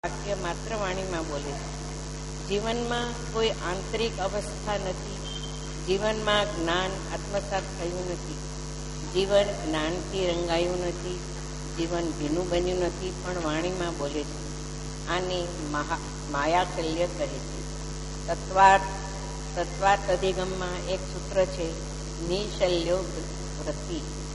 વાક્ય માત્ર વાણીમાં બોલે છે. જીવનમાં કોઈ આંતરિક અવસ્થા નથી. જીવનમાં જ્ઞાન આત્મસાત થયું નથી. જીવન જ્ઞાનથી રંગાયું નથી. જીવન ભીનું બન્યું નથી, પણ વાણીમાં બોલે છે. આને માયાશલ્ય કહે છે. તત્વાર્થ અધિગમમાં એક સૂત્ર છે, નિશલ્યો વ્રતિ.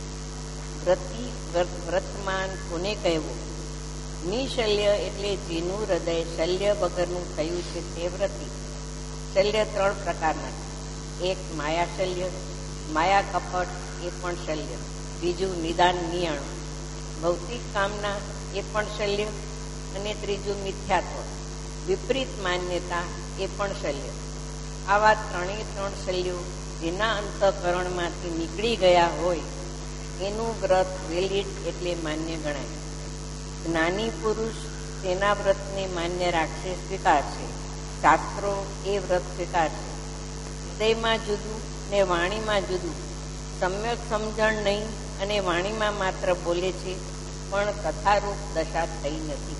વ્રતમાન કોને કહેવું? નિશલ્ય એટલે જીનું હૃદય શલ્ય વગરનું થયું છે તે વ્રતિ. શલ્ય 3 પ્રકારના છે. એક માયાશલ્ય, માયા કપટ, એ પણ શલ્ય. બીજું નિદાન નિયાણું, ભૌતિક કામના, એ પણ શલ્ય. અને ત્રીજું મિથ્યાત્વ, વિપરીત માન્યતા, એ પણ શલ્ય. આવા 3 શલ્યો જેના અંતઃકરણમાંથી નીકળી ગયા હોય એનું વ્રત વેલિડ એટલે માન્ય ગણાય. જ્ઞાની પુરુષ તેના વ્રતને માન્ય રાખશે, સ્વીકારશે. શાસ્ત્રો એ વ્રત સ્વીકારશે. હૃદયમાં જુદું ને વાણીમાં જુદું. સમ્યક સમજણ નહીં અને વાણીમાં માત્ર બોલે છે, પણ કથારૂપ દશા થઈ નથી.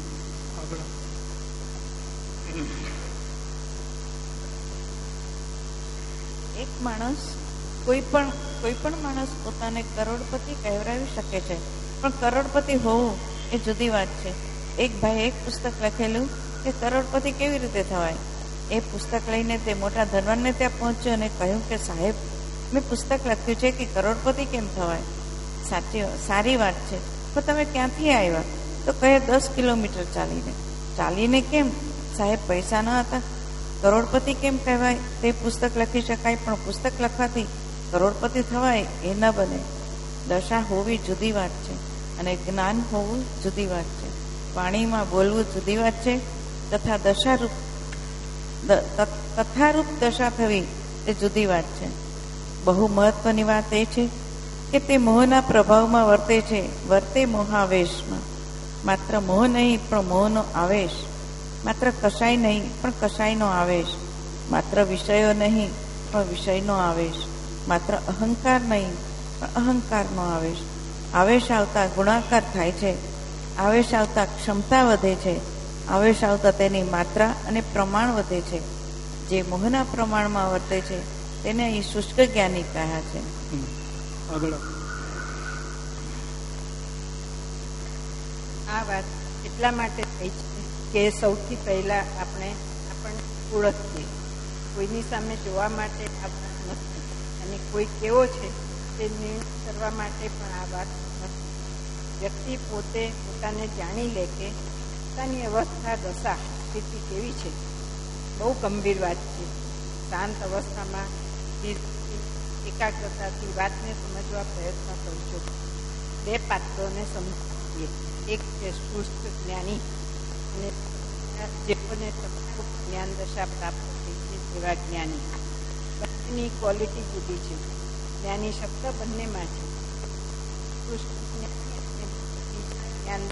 એક માણસ કોઈ પણ માણસ પોતાને કરોડપતિ કહેવરાવી શકે છે, પણ કરોડપતિ હોવું એ જુદી વાત છે. એક ભાઈ એક પુસ્તક લખેલું કે કરોડપતિ કેવી રીતે થવાય. એ પુસ્તક લઈને તે મોટા ધનવાનને ત્યાં પહોંચ્યો અને કહ્યું કે સાહેબ, મેં પુસ્તક લખ્યું છે કે કરોડપતિ કેમ થવાય. સારી વાત છે, પણ તમે ક્યાંથી આવ્યા? તો કહે 10 કિલોમીટર ચાલીને. કેમ સાહેબ? પૈસા ન હતા. કરોડપતિ કેમ કહેવાય? તે પુસ્તક લખી શકાય, પણ પુસ્તક લખવાથી કરોડપતિ થવાય એ ન બને. દશા હોવી જુદી વાત છે અને જ્ઞાન હોવું જુદી વાત છે. વાણીમાં બોલવું જુદી વાત છે તથા કથારૂપ દશા થવી તે જુદી વાત છે. બહુ મહત્વની વાત એ છે કે તે મોહના પ્રભાવમાં વર્તે મોહાવેશમાં. માત્ર મોહ નહીં, પણ મોહનો આવેશ. માત્ર કશાય નહીં, પણ કશાયનો આવેશ. માત્ર વિષયો નહીં, પણ વિષયનો આવેશ. માત્ર અહંકાર નહીં, પણ અહંકારનો આવેશ. આવેશ આવતા ગુણાકાર થાય છે. આવેશ આવતા ક્ષમતા વધે છે. આવેશ આવતા તેની માત્રા અને પ્રમાણ વધે છે. જે મોહના પ્રમાણમાં વર્તે છે તેને અહીં શુષ્ક જ્ઞાની કહ્યા છે. આ વાત એટલા માટે થઈ છે કે સૌથી પહેલા આપણને ઓળખીએ. કોઈની સામે જોવા માટે આ વાત નથી, અને કોઈ કેવો છે તે નિર્ણય કરવા માટે પણ આ વાત નથી. વ્યક્તિ પોતાને જાણી લે કે પોતાની અવસ્થા, દશા, સ્થિતિ કેવી છે. બહુ ગંભીર વાત છે. શાંત અવસ્થામાં એકાગ્રતાથી વાતને સમજવા પ્રયત્ન કરજો. 2 પાત્રોને સમજીએ. એક છે શુષ્ક જ્ઞાની, અને જેઓને જ્ઞાન દશા પ્રાપ્ત થઈ છે તેવા જ્ઞાની. બંનેની ક્વોલિટી જુદી છે. જ્ઞાની શબ્દ બંનેમાં છે. શુષ્ક જ્ઞાન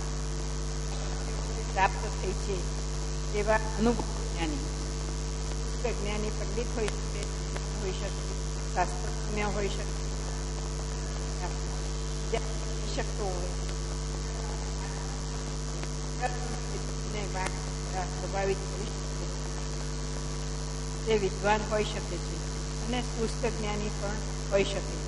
પ્રાપ્ત થઈ છે તેવા અનુભવ જ્ઞાની. શુષ્ક જ્ઞાની પંડિત હોઈ શકે, શાસ્ત્રજ્ઞ હોઈ શકે, શકતો હોય, પ્રભાવિત કરી શકે તે વિદ્વાન હોઈ શકે છે, અને શુષ્ક જ્ઞાની પણ હોઈ શકે છે.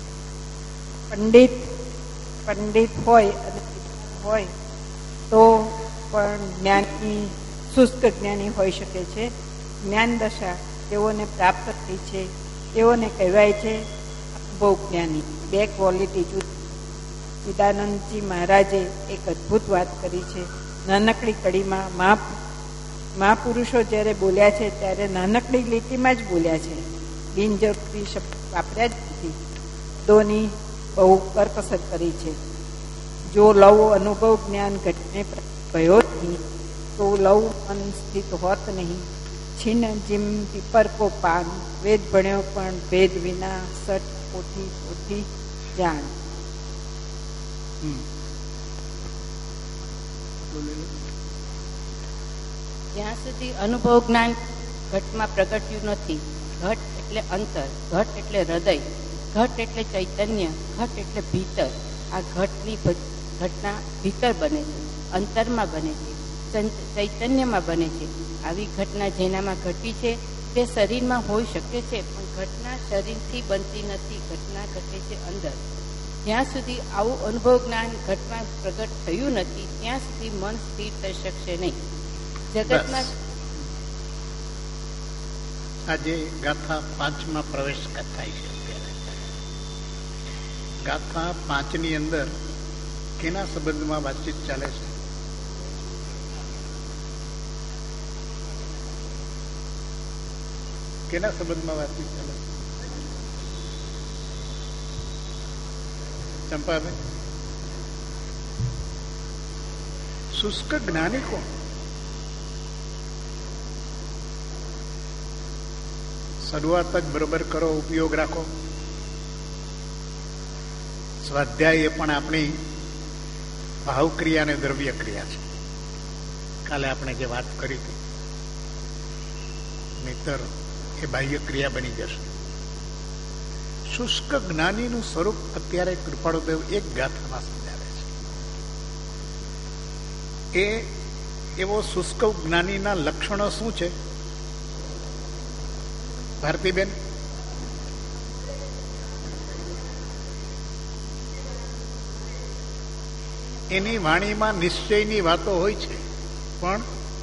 પંડિત હોય અને હોય તો પણ જ્ઞાની શુષ્ક જ્ઞાની હોઈ શકે છે. જ્ઞાન દશા તેઓને પ્રાપ્ત થઈ છે તેઓને કહેવાય છે બહુ જ્ઞાની. 2 ક્વોલિટી જુદી. ચિદાનંદજી મહારાજે એક અદ્ભુત વાત કરી છે. નાનકડી કડીમાં મહાપુરુષો જ્યારે બોલ્યા છે ત્યારે નાનકડી લીટીમાં જ બોલ્યા છે. બિનજરૂરી શબ્દ વાપર્યા જ નથી. શબ્દોની બહુ કરકસર કરી છે. જો લવ અનુભવ જ્ઞાન ઘટને ભયો નહીં, તો લવ મન સ્થિત હોત નહીં. છીન જીમ પીપર કો પાન, વેદ ભણ્યો પણ ભેદ વિના, સટ પોથી જાણ. જ્યાં સુધી અનુભવ જ્ઞાન ઘટમાં પ્રગટ્યું નથી. ઘટ એટલે અંતર, ઘટ એટલે હૃદય, ઘટ એટલે ચૈતન્ય, ઘટ એટલે ભીતર. આ ઘટની ઘટના ભીતર બને છે, અંતરમાં બને છે. ચૈતન્યમાં બને છે. આવી ઘટના જેનામાં ઘટી છે તે શરીરમાં હોઈ શકે છે, પણ ઘટના શરીરથી બનતી નથી, ઘટના ઘટે છે અંદર. જ્યાં સુધી આવું અનુભવ જ્ઞાન ઘટમાં પ્રગટ થયું નથી ત્યાં સુધી મન સ્થિર થઈ શકશે નહીં. જગતમાં આજે ગાથા 5માં પ્રવેશ થાય છે. ગાથા 5ની અંદર કેના સંબંધમાં વાતચીત ચાલે છે? કેના સંબંધમાં વાતચીત ચાલે છે? ચંપાબેન, શુષ્ક જ્ઞાની કોણ? શરૂઆત જ બરોબર કરો, ઉપયોગ રાખો. સ્વાધ્યાય એ પણ આપણી ભાવક્રિયા અને દ્રવ્ય ક્રિયા છે. કાલે આપણે જે વાત કરી હતી, નહીતર એ બાહ્ય ક્રિયા બની જશે. શુષ્ક જ્ઞાનીનું સ્વરૂપ અત્યારે કૃપાળુદેવ એક ગાથામાં સમજાવે છે. એ એવો શુષ્ક જ્ઞાનીના લક્ષણો શું છે? ભારતીબેન, એની વાણીમાં નિશ્ચયની વાતો હોય છે, પણ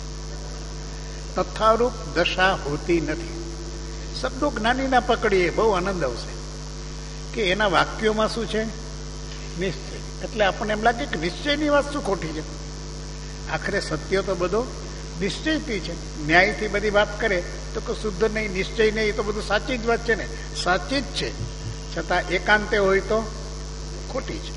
તથારૂપ દશા હોતી નથી. શબ્દો જ્ઞાનીના પકડીએ બહુ આનંદ આવશે કે એના વાક્યોમાં શું છે? નિશ્ચય. એટલે આપણને એમ લાગે કે નિશ્ચયની વાત શું ખોટી છે? આખરે સત્ય તો બધો નિશ્ચયથી છે. ન્યાયથી બધી વાત કરે તો કે શુદ્ધ નહીં, નિશ્ચય નહીં, એ તો બધું સાચી જ વાત છે ને. સાચી જ છે, છતાં એકાંતે હોય તો ખોટી છે.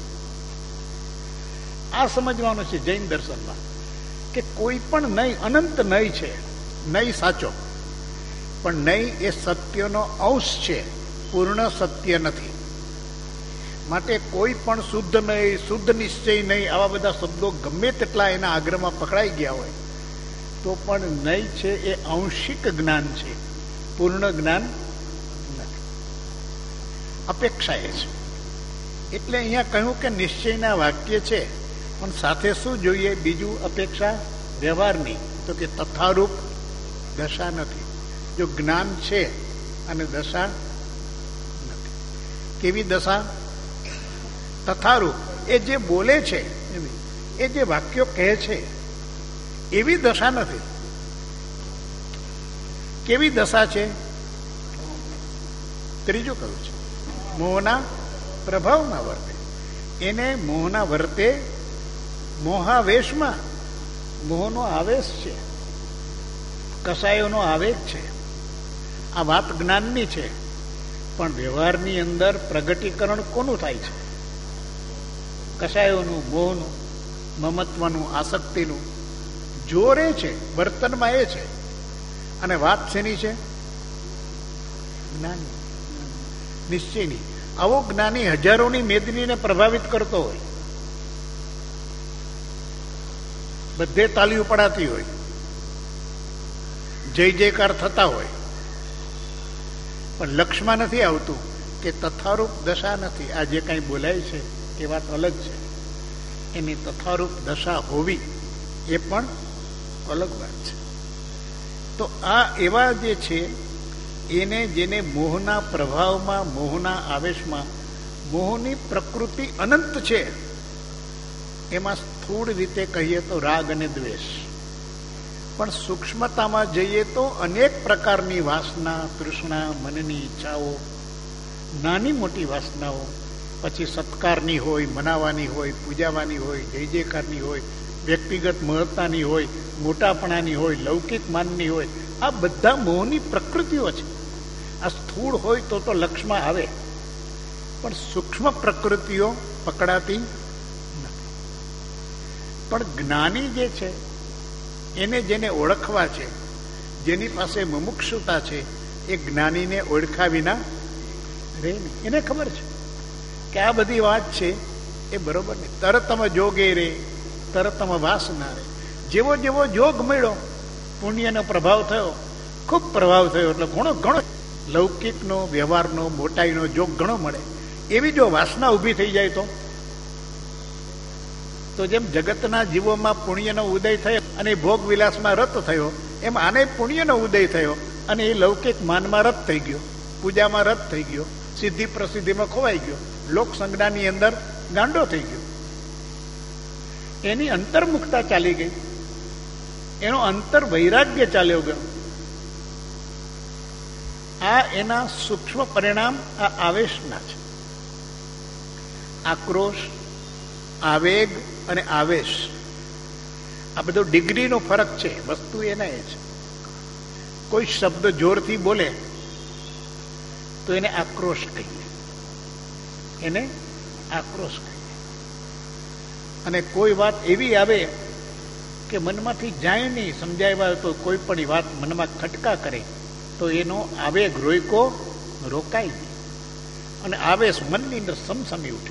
આ સમજવાનું છે જૈન દર્શનમાં કે કોઈ પણ નહીં, અનંત નહીં છે. નહીં સાચો, પણ નહીં એ સત્યનો અંશ છે, પૂર્ણ સત્ય નથી. માટે કોઈ પણ શુદ્ધ નહીં, શુદ્ધ નિશ્ચય નહીં, આવા બધા શબ્દો ગમે તેટલા એના આગ્રહમાં પકડાઈ ગયા હોય તો પણ નહીં છે એ આંશિક જ્ઞાન છે, પૂર્ણ જ્ઞાન નથી. અપેક્ષા એ છે. એટલે અહીંયા કહ્યું કે નિશ્ચયના વાક્ય છે, પણ સાથે શું જોઈએ? બીજું અપેક્ષા વ્યવહારની, તો કે તથારૂપ દશા નથી. જો જ્ઞાન છે અને દશા નથી. કેવી દશા? તથારૂપ, એ જે બોલે છે, એ જે વાક્યો કહે છે એવી દશા નથી. કેવી દશા છે? ત્રીજું કહ્યું છે, મોહના પ્રભાવમાં વર્તે. એને મોહના વર્તે, મોહાવેશમાં. મોહનો આવેશ છે, કસાયોનો આવેગ છે. આ વાત જ્ઞાનની છે, પણ વ્યવહારની અંદર પ્રગટીકરણ કોનું થાય છે? કસાયોનું, મોહનું, મમત્વનું, આસક્તિનું. જોરે છે વર્તનમાં એ છે. અને વાત શેની છે? જ્ઞાની, નિશ્ચયની. આવો જ્ઞાની હજારોની મેદનીને પ્રભાવિત કરતો હોય, બધે તાલીઓ પડાતી હોય, જય જયકાર થતા હોય, પણ લક્ષમાં નથી આવતું કે તથારૂપ દશા નથી. આ જે કાંઈ બોલાય છે એ વાત અલગ છે, એની તથારૂપ દશા હોવી એ પણ અલગ વાત છે. તો આ એવા જે છે એને, જેને મોહના પ્રભાવમાં, મોહના આવેશમાં, મોહની પ્રકૃતિ અનંત છે, એમાં સ્થૂળ રીતે કહીએ તો રાગ અને દ્વેષ, પણ સૂક્ષ્મતામાં જઈએ તો અનેક પ્રકારની વાસના, તૃષ્ણા, મનની ઈચ્છાઓ, નાની મોટી વાસનાઓ, પછી સત્કારની હોય, મનાવાની હોય, પૂજાવાની હોય, જય જયકારની હોય, વ્યક્તિગત મહત્તાની હોય, મોટાપણાની હોય, લૌકિક માનની હોય. આ બધા મોહની પ્રકૃતિઓ છે. આ સ્થૂળ હોય તો લક્ષમાં આવે, પણ સૂક્ષ્મ પ્રકૃતિઓ પકડાતી નથી. પણ જ્ઞાની જે છે એને, જેને ઓળખવા છે, જેની પાસે મુમુક્ષુતા છે, એ જ્ઞાનીને ઓળખા વિના રહે નહીં. એને ખબર છે કે આ બધી વાત છે એ બરોબર નહીં. તરતમાં જોગે રે, તરતમાં વાસના રે. જેવો જેવો જોગ મળ્યો, પુણ્યનો પ્રભાવ થયો, ખૂબ પ્રભાવ થયો, એટલે ઘણો લૌકિકનો, વ્યવહારનો, મોટાઈનો જોગ ઘણો મળે. એવી જો વાસના ઊભી થઈ જાય તો તો જેમ જગતના જીવોમાં પુણ્યનો ઉદય થયો અને ભોગ વિલાસમાં રત થયો, એમ આને પુણ્યનો ઉદય થયો અને એ લૌકિક માનમાં રત થઈ ગયો, પૂજામાં રત થઈ ગયો, સિદ્ધિ પ્રસિદ્ધિમાં ખોવાઈ ગયો, લોક સંજ્ઞાની અંદર ગાંડો થઈ ગયો. એની અંતર્મુખતા ચાલી ગઈ, એનો અંતર વૈરાગ્ય ચાલ્યો ગયો. આ એના સૂક્ષ્મ પરિણામ આ આવેશના છે. આક્રોશ, આવેગ અને આવેશ, આ બધો ડિગ્રીનો ફરક છે. વસ્તુ એના એ છે. કોઈ શબ્દ જોરથી બોલે તો એને આક્રોશ કહીએ, એને આક્રોશ કહીએ. અને કોઈ વાત એવી આવે કે મનમાંથી જાય નહીં, સમજાવ્યા તો કોઈ પણ વાત મનમાં ખટકા કરે તો એનો આવેગ રોકાય નહીં અને આવેશ મનની અંદર સમસમી ઉઠે.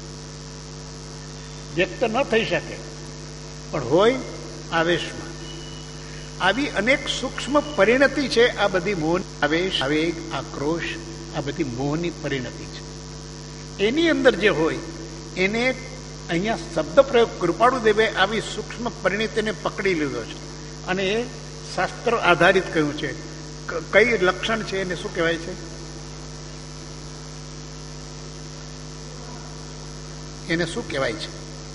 વ્યક્ત ન થઈ શકે પણ હોય આવેશમાં. આવી અનેક સૂક્ષ્મ પરિણતિ છે આ બધી મોહ, આવેશ, આવેગ, આક્રોશ, આ બધી મોહની પરિણતિ છે. એની અંદર જે હોય એને અહીંયા શબ્દ પ્રયોગ કૃપાળુ દેવે આવી સૂક્ષ્મ પરિણતિને પકડી લીધો છે અને એ શાસ્ત્ર આધારિત કહ્યું છે. કઈ લક્ષણ છે એને શું કહેવાય છે? એને શું કહેવાય છે?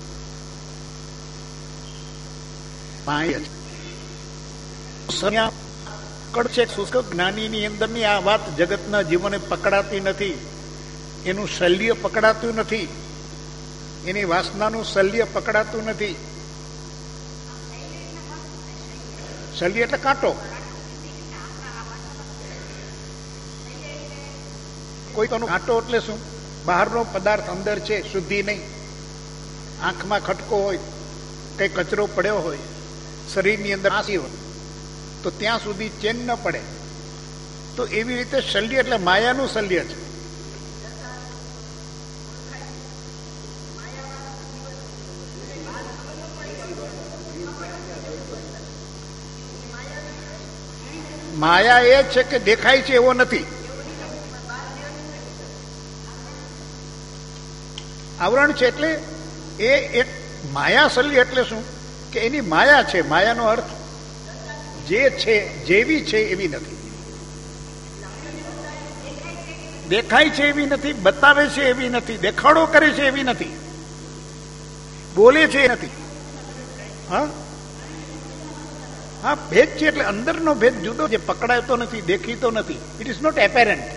શુષ્ક જ્ઞાનીની અંદરની આ વાત જગતના જીવોને પકડાતી નથી, એનું શલ્ય પકડાતું નથી, એની વાસનાનું શલ્ય પકડાતું નથી. શલ્ય એટલે કાંટો. કોઈ કાંટો એટલે શું? બહારનો પદાર્થ અંદર છે, શુદ્ધિ નહીં. આંખમાં ખટકો હોય, કઈ કચરો પડ્યો હોય, શરીરની અંદર આસી હોય તો ત્યાં સુધી ચેન ન પડે. તો એવી રીતે શલ્ય એટલે માયાનું શલ્ય છે. માયા એ છે કે દેખાય છે એવો નથી. આવરણ છે એટલે એ એક માયા શલ્ય એટલે શું કે એની માયા છે. માયાનો અર્થ જે છે, જેવી છે એવી નથી, દેખાય છે એવી નથી, બતાવે છે એવી નથી, દેખાડો કરે છે એવી નથી, બોલે છે એ નથી. હા હા, ભેદ છે એટલે અંદરનો ભેદ જુદો, જે પકડાતો નથી, દેખીતો નથી. It is not apparent.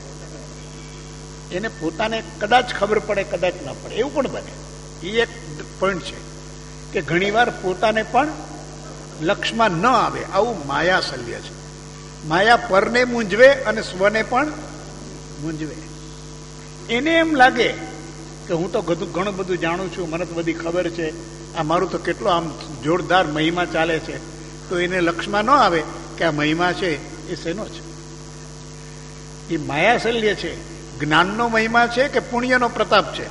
એને પોતાને કદાચ ખબર પડે, કદાચ ન પડે, એવું પણ બને. એ એક પોઈન્ટ છે કે ઘણીવાર પોતાને પણ લક્ષમાં ન આવે. આવું માયા શલ્ય છે. માયા પરને મૂંઝવે અને સ્વને પણ મૂંઝવે. એને એમ લાગે કે હું તો ઘણું બધું જાણું છું, મને તો બધી ખબર છે, આ મારું તો કેટલો આમ જોરદાર મહિમા ચાલે છે. તો એને લક્ષમાં ન આવે કે આ મહિમા છે એ શેનો છે? એ માયા શલ્ય છે. જ્ઞાનનો મહિમા છે કે પુણ્યનો પ્રતાપ છે?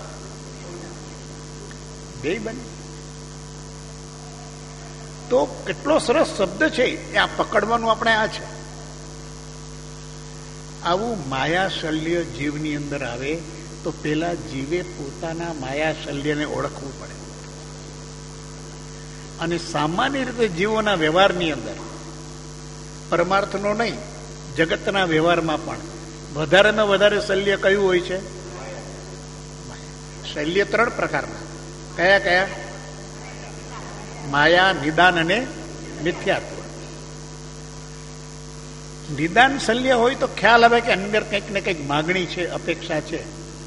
બે બને. તો કેટલો સરસ શબ્દ છે એ આ પકડવાનું આપણે આ છે. આવું માયા શલ્ય જીવની અંદર આવે તો પેલા જીવે પોતાના માયા શલ્યને ઓળખવું પડે. અને સામાન્ય રીતે જીવોના વ્યવહારની અંદર, પરમાર્થનો નહીં, જગતના વ્યવહારમાં પણ વધારેમાં વધારે શલ્ય કયું હોય છે? શલ્ય 3 પ્રકારના. કયા કયા? માયા, નિદાન અને મિથ્યાત્વ. નિદાન શલ્ય હોય તો ખ્યાલ આવે કે અંદર કંઈક ને કંઈક માગણી છે, અપેક્ષા છે.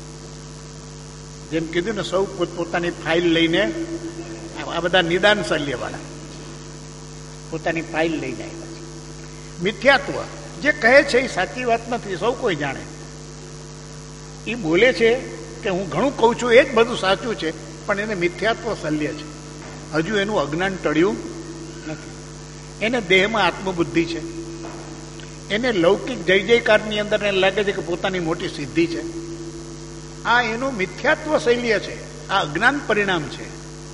જેમ કીધું ને, સૌ પોતાની ફાઇલ લઈને, આ બધા નિદાન શલ્ય વાળા પોતાની ફાઇલ લઈને આવ્યા છે. મિથ્યાત્વ, જે કહે છે એ સાચી વાત નથી, સૌ કોઈ જાણે. એ બોલે છે કે હું ઘણું કહું છું, એ જ બધું સાચું છે, પણ એને મિથ્યાત્વ શલ્ય છે. હજુ એનું અજ્ઞાન ટળ્યું નથી. એને દેહમાં આત્મબુદ્ધિ છે, એને લૌકિક જય જયકારની અંદર એને લાગે છે કે પોતાની મોટી સિદ્ધિ છે. આ એનું મિથ્યાત્વ શૈલ્ય છે, આ અજ્ઞાન પરિણામ છે.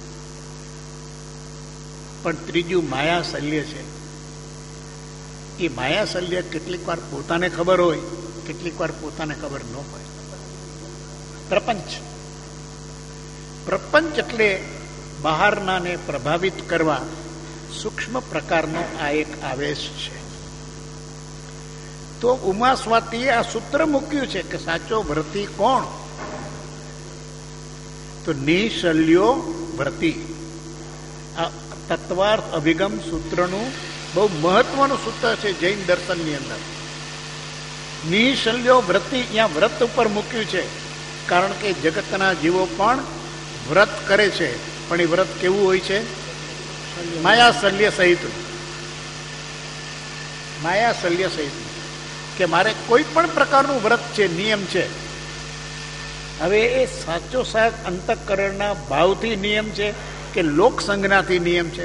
પણ ત્રીજું માયા શલ્ય છે. એ માયા શલ્ય કેટલીક વાર પોતાને ખબર હોય, કેટલીક વાર પોતાને ખબર ન હોય. પ્રપંચ એટલે બહારનાને પ્રભાવિત કરવા સૂક્ષ્મ પ્રકારનો આ એક આવેશ છે. તો ઉમા સ્વાતિએ આ સૂત્ર મૂક્યું છે કે સાચો વ્રતી કોણ? તો નિશલ્યો વ્રતી. આ તત્વાર્થ અભિગમ સૂત્રનું બહુ મહત્વનું સૂત્ર છે જૈન દર્શનની અંદર. નિશલ્યો વ્રતી અહીંયા વ્રત ઉપર મૂક્યું છે, કારણ કે જગતના જીવો પણ વ્રત કરે છે, પણ એ વ્રત કેવું હોય છે? માયાશલ્ય સહિત. માયાશલ્ય સહિત કે મારે કોઈ પણ પ્રકારનું વ્રત છે, નિયમ છે. હવે એ સાચો સાચ અંતઃકરણના ભાવથી નિયમ છે કે લોક સંજ્ઞાથી નિયમ છે?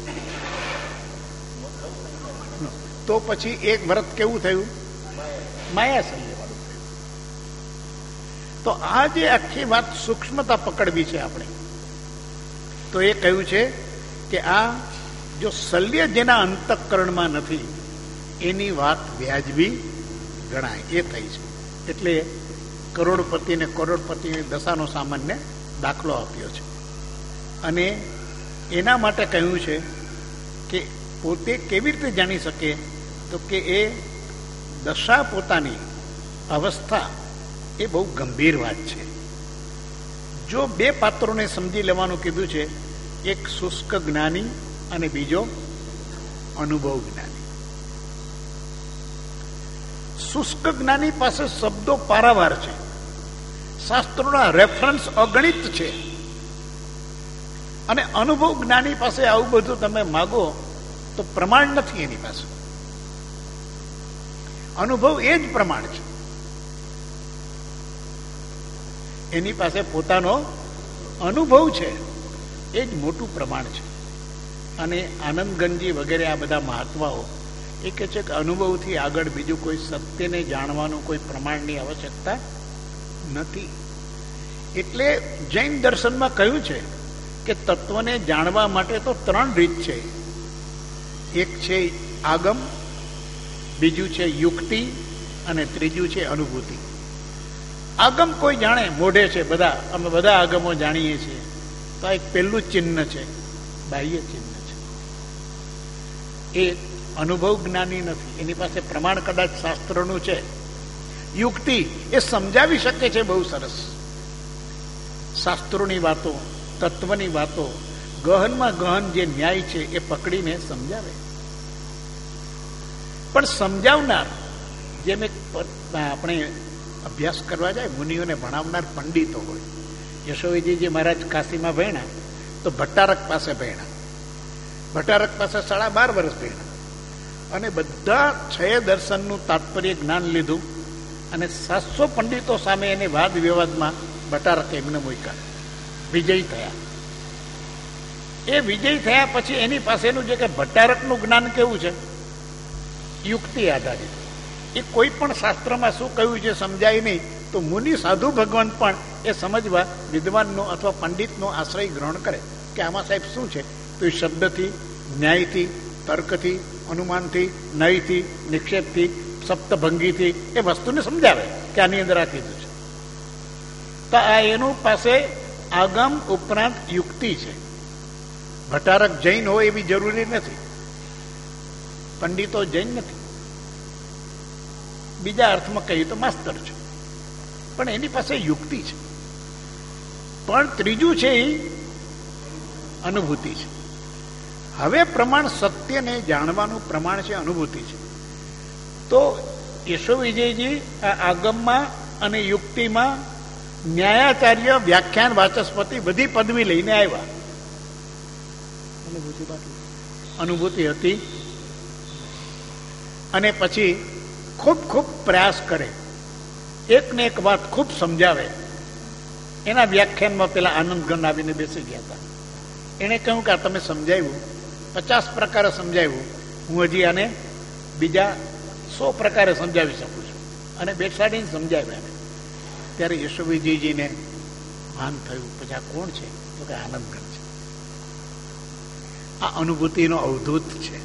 તો પછી એક વ્રત કેવું થયું? માયાશલ્ય વાળું થયું. તો આ જે આખી વાત સૂક્ષ્મતા પકડવી છે આપણે, તો એ કહ્યું છે કે આ જો શલ્ય જેના અંતઃકરણમાં નથી એની વાત વ્યાજબી ગણાય, એ થઈ છે. એટલે કરોડપતિ ને કરોડપતિની દશાનો સામાન્ય દાખલો આપ્યો છે. અને એના માટે કહ્યું છે કે પોતે કેવી રીતે જાણી શકે? તો કે એ દશા પોતાની અવસ્થા એ બહુ ગંભીર વાત છે. જો બે પાત્રોને સમજી લેવાનું કીધું છે, એક શુષ્ક જ્ઞાની અને બીજો અનુભવ જ્ઞાની. શુષ્ક જ્ઞાની પાસે શબ્દો પારાવાર છે, શાસ્ત્રોના રેફરન્સ અગણિત છે, અને અનુભવ જ્ઞાની પાસે આવું બધું તમે માગો તો પ્રમાણ નથી એની પાસે. અનુભવ એ જ પ્રમાણ છે, એની પાસે પોતાનો અનુભવ છે, એ જ મોટું પ્રમાણ છે. અને આનંદગંજી વગેરે આ બધા મહાત્માઓ એ કહે છે કે અનુભવથી આગળ બીજું કોઈ સત્યને જાણવાનું કોઈ પ્રમાણની આવશ્યકતા નથી. એટલે જૈન દર્શનમાં કહ્યું છે કે તત્વને જાણવા માટે તો ત્રણ રીત છે. એક છે આગમ, બીજું છે યુક્તિ, અને ત્રીજું છે અનુભૂતિ. આગમ કોઈ જાણે, મોઢે છે, બધા અમે બધા આગમો જાણીએ છીએ, તો આ એક પહેલું ચિહ્ન છે, બાહ્ય ચિહ્ન છે. એ અનુભવ જ્ઞાની નથી, એની પાસે પ્રમાણ કદાચ શાસ્ત્રનું છે. યુક્તિ એ સમજાવી શકે છે બહુ સરસ, શાસ્ત્રોની વાતો, તત્વની વાતો, ગહનમાં ગહન જે ન્યાય છે એ પકડીને સમજાવે. પણ સમજાવનાર, જેમ એક આપણે અભ્યાસ કરવા જાય, મુનિઓને ભણાવનાર પંડિતો હોય. યશોવીજી મહારાજ કાશીમાં ભણ્યા તો ભટ્ટારક પાસે ભણ્યા. ભટ્ટારક પાસે 12.5 વર્ષ ભણ્યા, અને બધા 6 દર્શનનું તાત્પર્ય જ્ઞાન લીધું. અને 700 પંડિતો સામે એને વાદ વિવાદમાં ભટ્ટારકે એમને મૂક્યા, વિજય થયા. એ વિજય થયા પછી એની પાસેનું જે કે ભટ્ટારકનું જ્ઞાન કેવું છે? યુક્તિ આધારિત. એ કોઈ પણ શાસ્ત્રમાં શું કહ્યું છે સમજાય નહીં, તો મુનિ સાધુ ભગવાન પણ એ સમજવા વિદ્વાનનો અથવા પંડિતનો આશ્રય ગ્રહણ કરે કે આમાં સાહેબ શું છે. તો એ શબ્દથી, ન્યાયથી, તર્કથી, અનુમાનથી, નયથી, નિક્ષેપથી, સપ્તભંગીથી એ વસ્તુને સમજાવે કે આની અંદર આ કીધું છે. તો આ એનું પાસે આગમ ઉપરાંત યુક્તિ છે. ભટ્ટારક જૈન હોય એવી જરૂરી નથી, પંડિતો જૈન નથી, બીજા અર્થમાં કહીએ તો માસ્તર છે, પણ એની પાસે યુક્તિ છે. પણ ત્રીજું છે એ અનુભૂતિ છે. હવે પ્રમાણ સત્યને જાણવાનું પ્રમાણ છે, અનુભૂતિ છે. તો યશો વિજયજી આ આગમમાં અને યુક્તિમાં ન્યાયાચાર્ય, વ્યાખ્યાન વાચસ્પતિ બધી પદવી લઈને આવ્યા. અનુભૂતિ હતી. અને પછી ખૂબ ખૂબ પ્રયાસ કરે, એકને એક વાત ખૂબ સમજાવે. એના વ્યાખ્યાનમાં પેલા આનંદગણ આવીને બેસી ગયા હતા. એણે કહ્યું કે આ તમે સમજાવ્યું, 50 પ્રકારે સમજાવ્યું, હું હજી આને બીજા 100 પ્રકારે સમજાવી શકું છું. અને બેસાડીને સમજાવ્યા. ત્યારે યશોવિજયજીને ભાન થયું, પછી આ કોણ છે? તો કે આનંદગણ છે. આ અનુભૂતિનો અવધૂત છે.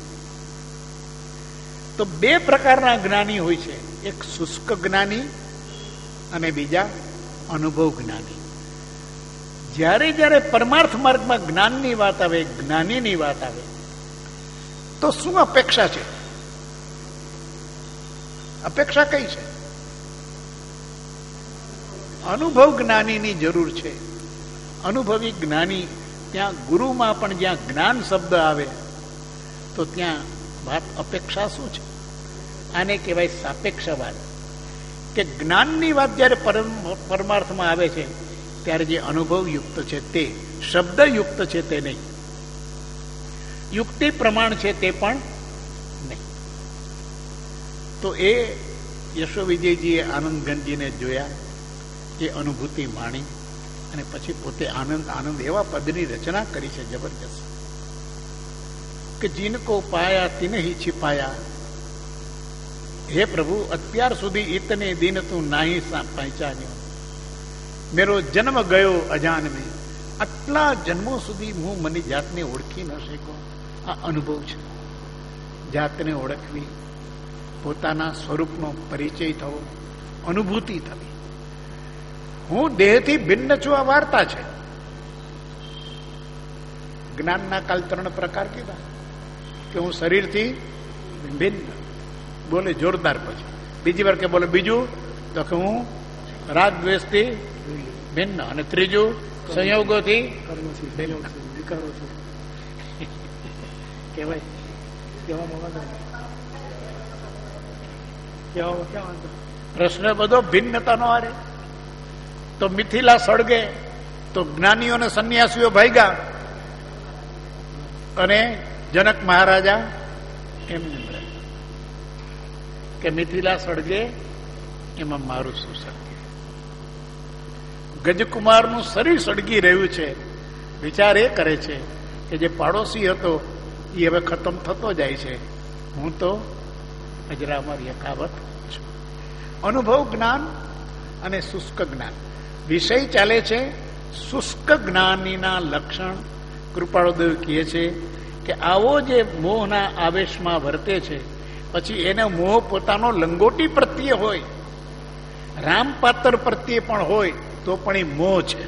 તો 2 પ્રકારના જ્ઞાની હોય છે, એક શુષ્ક જ્ઞાની અને બીજા અનુભવ જ્ઞાની. જ્યારે જ્યારે પરમાર્થ માર્ગમાં જ્ઞાનની વાત આવે, જ્ઞાનીની વાત આવે, તો શું અપેક્ષા છે? અપેક્ષા કઈ છે? અનુભવ જ્ઞાનીની જરૂર છે. અનુભવી જ્ઞાની ત્યાં ગુરુમાં પણ જ્યાં જ્ઞાન શબ્દ આવે તો ત્યાં વાત અપેક્ષા શું છે? આને કહેવાય સાપેક્ષવાદ. કે જ્ઞાનની વાત જ્યારે પરમાર્થમાં આવે છે ત્યારે જે અનુભવ યુક્ત છે તે, શબ્દયુક્ત છે તે નહીં, યુક્તિ પ્રમાણ છે તે પણ નહીં. તો એ યશો વિજયજીએ આનંદગંજીને જોયા, એ અનુભૂતિ માણી અને પછી પોતે આનંદ આનંદ એવા પદની રચના કરી છે જબરજસ્ત કે જીनको પાયા તિન ही छिपाया, હે પ્રભુ અત્યાર સુધી ઇતને દિન તું નાહી પહચાન્યો, મેરો જન્મ ગયો અજાન મેં, આટલા જન્મો સુધી હું મને જાતને ઓળખી ન શક્યો. આ અનુભવ છે. જાતને ઓળખવી, પોતાના સ્વરૂપનો પરિચય થવો, અનુભૂતિ થવી. હું દેહથી ભિન્ન છું, આ વાર્તા છે. જ્ઞાનના કાલ 3 પ્રકાર કીધા કે હું શરીરથી ભિન્ન, બોલે જોરદાર. પછી બીજી વાર કે બોલે બીજું તો કે હું રાગ દ્વેષથી ભિન્ન, અને ત્રીજું સંયોગોથી ભિન્ન. પ્રશ્ન બધો ભિન્નતાનો હારે. તો મિથિલા સળગે તો જ્ઞાનીઓ અને સંન્યાસીઓ ભાગ્યા અને જનક મહારાજા એમ કે મિથિલા સળગે એમાં મારું શું સળગે? ગજકુમારનું શરીર સળગી રહ્યું છે. વિચાર એ કરે છે કે જે પાડોશી હતો એ હવે ખતમ થતો જાય છે, હું તો અજરામર યથાવત છું. અનુભવ જ્ઞાન અને શુષ્ક જ્ઞાન વિષય ચાલે છે. શુષ્ક જ્ઞાનીના લક્ષણ કૃપાળુદેવ કહે છે કે આવો જે મોહના આવેશમાં વર્તે છે, પછી એને મોહ પોતાનો લંગોટી પ્રત્યે હોય, રામપાત્ર પ્રત્યે પણ હોય તો પણ એ મોહ છે.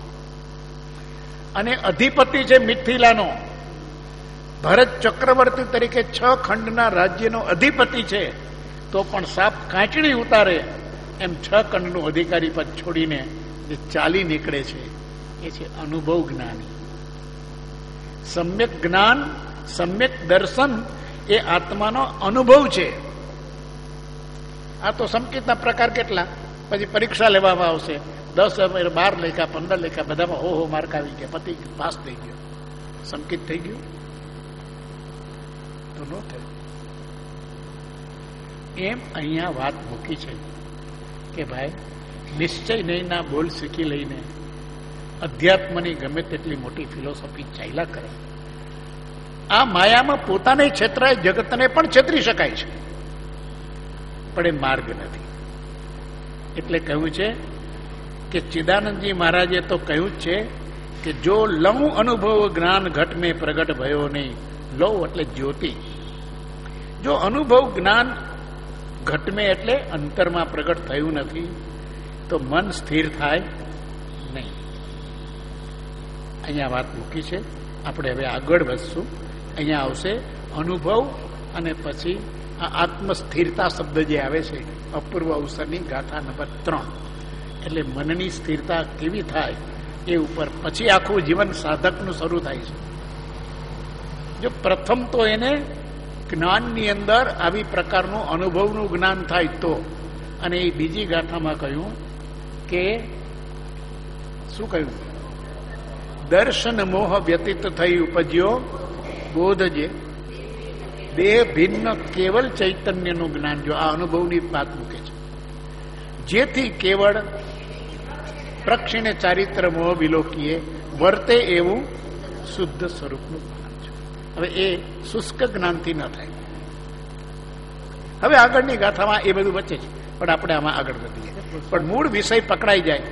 અને અધિપતિ છે મિથિલાનો, ભરત ચક્રવર્તી તરીકે 6 ખંડના રાજ્યનો અધિપતિ છે, તો પણ સાપ કાંચડી ઉતારે એમ 6 ખંડનું અધિકારી પદ છોડીને જે ચાલી નીકળે છે એ છે અનુભવ જ્ઞાની. સમ્યક જ્ઞાન, સમ્યક દર્શન એ આત્માનો અનુભવ છે. આ તો સંકેતના પ્રકાર કેટલા? પછી પરીક્ષા લેવામાં આવશે, 10, 12 લેખા, 15 લેખા, બધામાં હો માર્ક આવી ગયા, પતિ પાસ થઈ ગયો. સંકેત થઈ ગયું તો ન થયું. એમ અહીંયા વાત મૂકી છે કે ભાઈ નિશ્ચય નહીંના બોલ શીખી લઈને અધ્યાત્મની ગમે તેટલી મોટી ફિલોસોફી ચાલ્યા કરે, આ માયામાં પોતાને છેતરાય, જગતને પણ છેતરી શકાય છે, પણ એ માર્ગ નથી. એટલે કહ્યું છે કે ચિદાનંદજી મહારાજે તો કહ્યું જ છે કે જો લઉં અનુભવ જ્ઞાન ઘટ મેં પ્રગટ ભયો નહીં. લઉં એટલે જ્યોતિ. જો અનુભવ જ્ઞાન ઘટ મેં એટલે અંતરમાં પ્રગટ થયું નથી તો મન સ્થિર થાય નહીં. અહીંયા વાત મૂકી છે. આપણે હવે આગળ વધશું. અહીંયા આવશે અનુભવ અને પછી આ આત્મસ્થિરતા શબ્દ જે આવે છે, અપૂર્વ અવસરની ગાથા નંબર 3. એટલે મનની સ્થિરતા કેવી થાય એ ઉપર પછી આખું જીવન સાધકનું શરૂ થાય છે. જો પ્રથમ તો એને જ્ઞાનની અંદર આવી પ્રકારનું અનુભવનું જ્ઞાન થાય તો, અને એ બીજી ગાથામાં કહ્યું કે શું કહ્યું? દર્શન મોહ વ્યતીત થઈ ઉપજ્યો બોધ, જે દેહ ભિન્ન કેવલ ચૈતન્યનું જ્ઞાન. જો આ અનુભવની વાત મૂકે છે, જેથી કેવળ પ્રક્ષિણે ચારિત્ર મોહ વિલોકીએ વર્તે એવું શુદ્ધ સ્વરૂપનું જ્ઞાન છે. હવે એ શુષ્ક જ્ઞાનથી ન થાય. હવે આગળની ગાથામાં એ બધું વચ્ચે છે, પણ આપણે આમાં આગળ વધીએ. પણ મૂળ વિષય પકડાઈ જાય.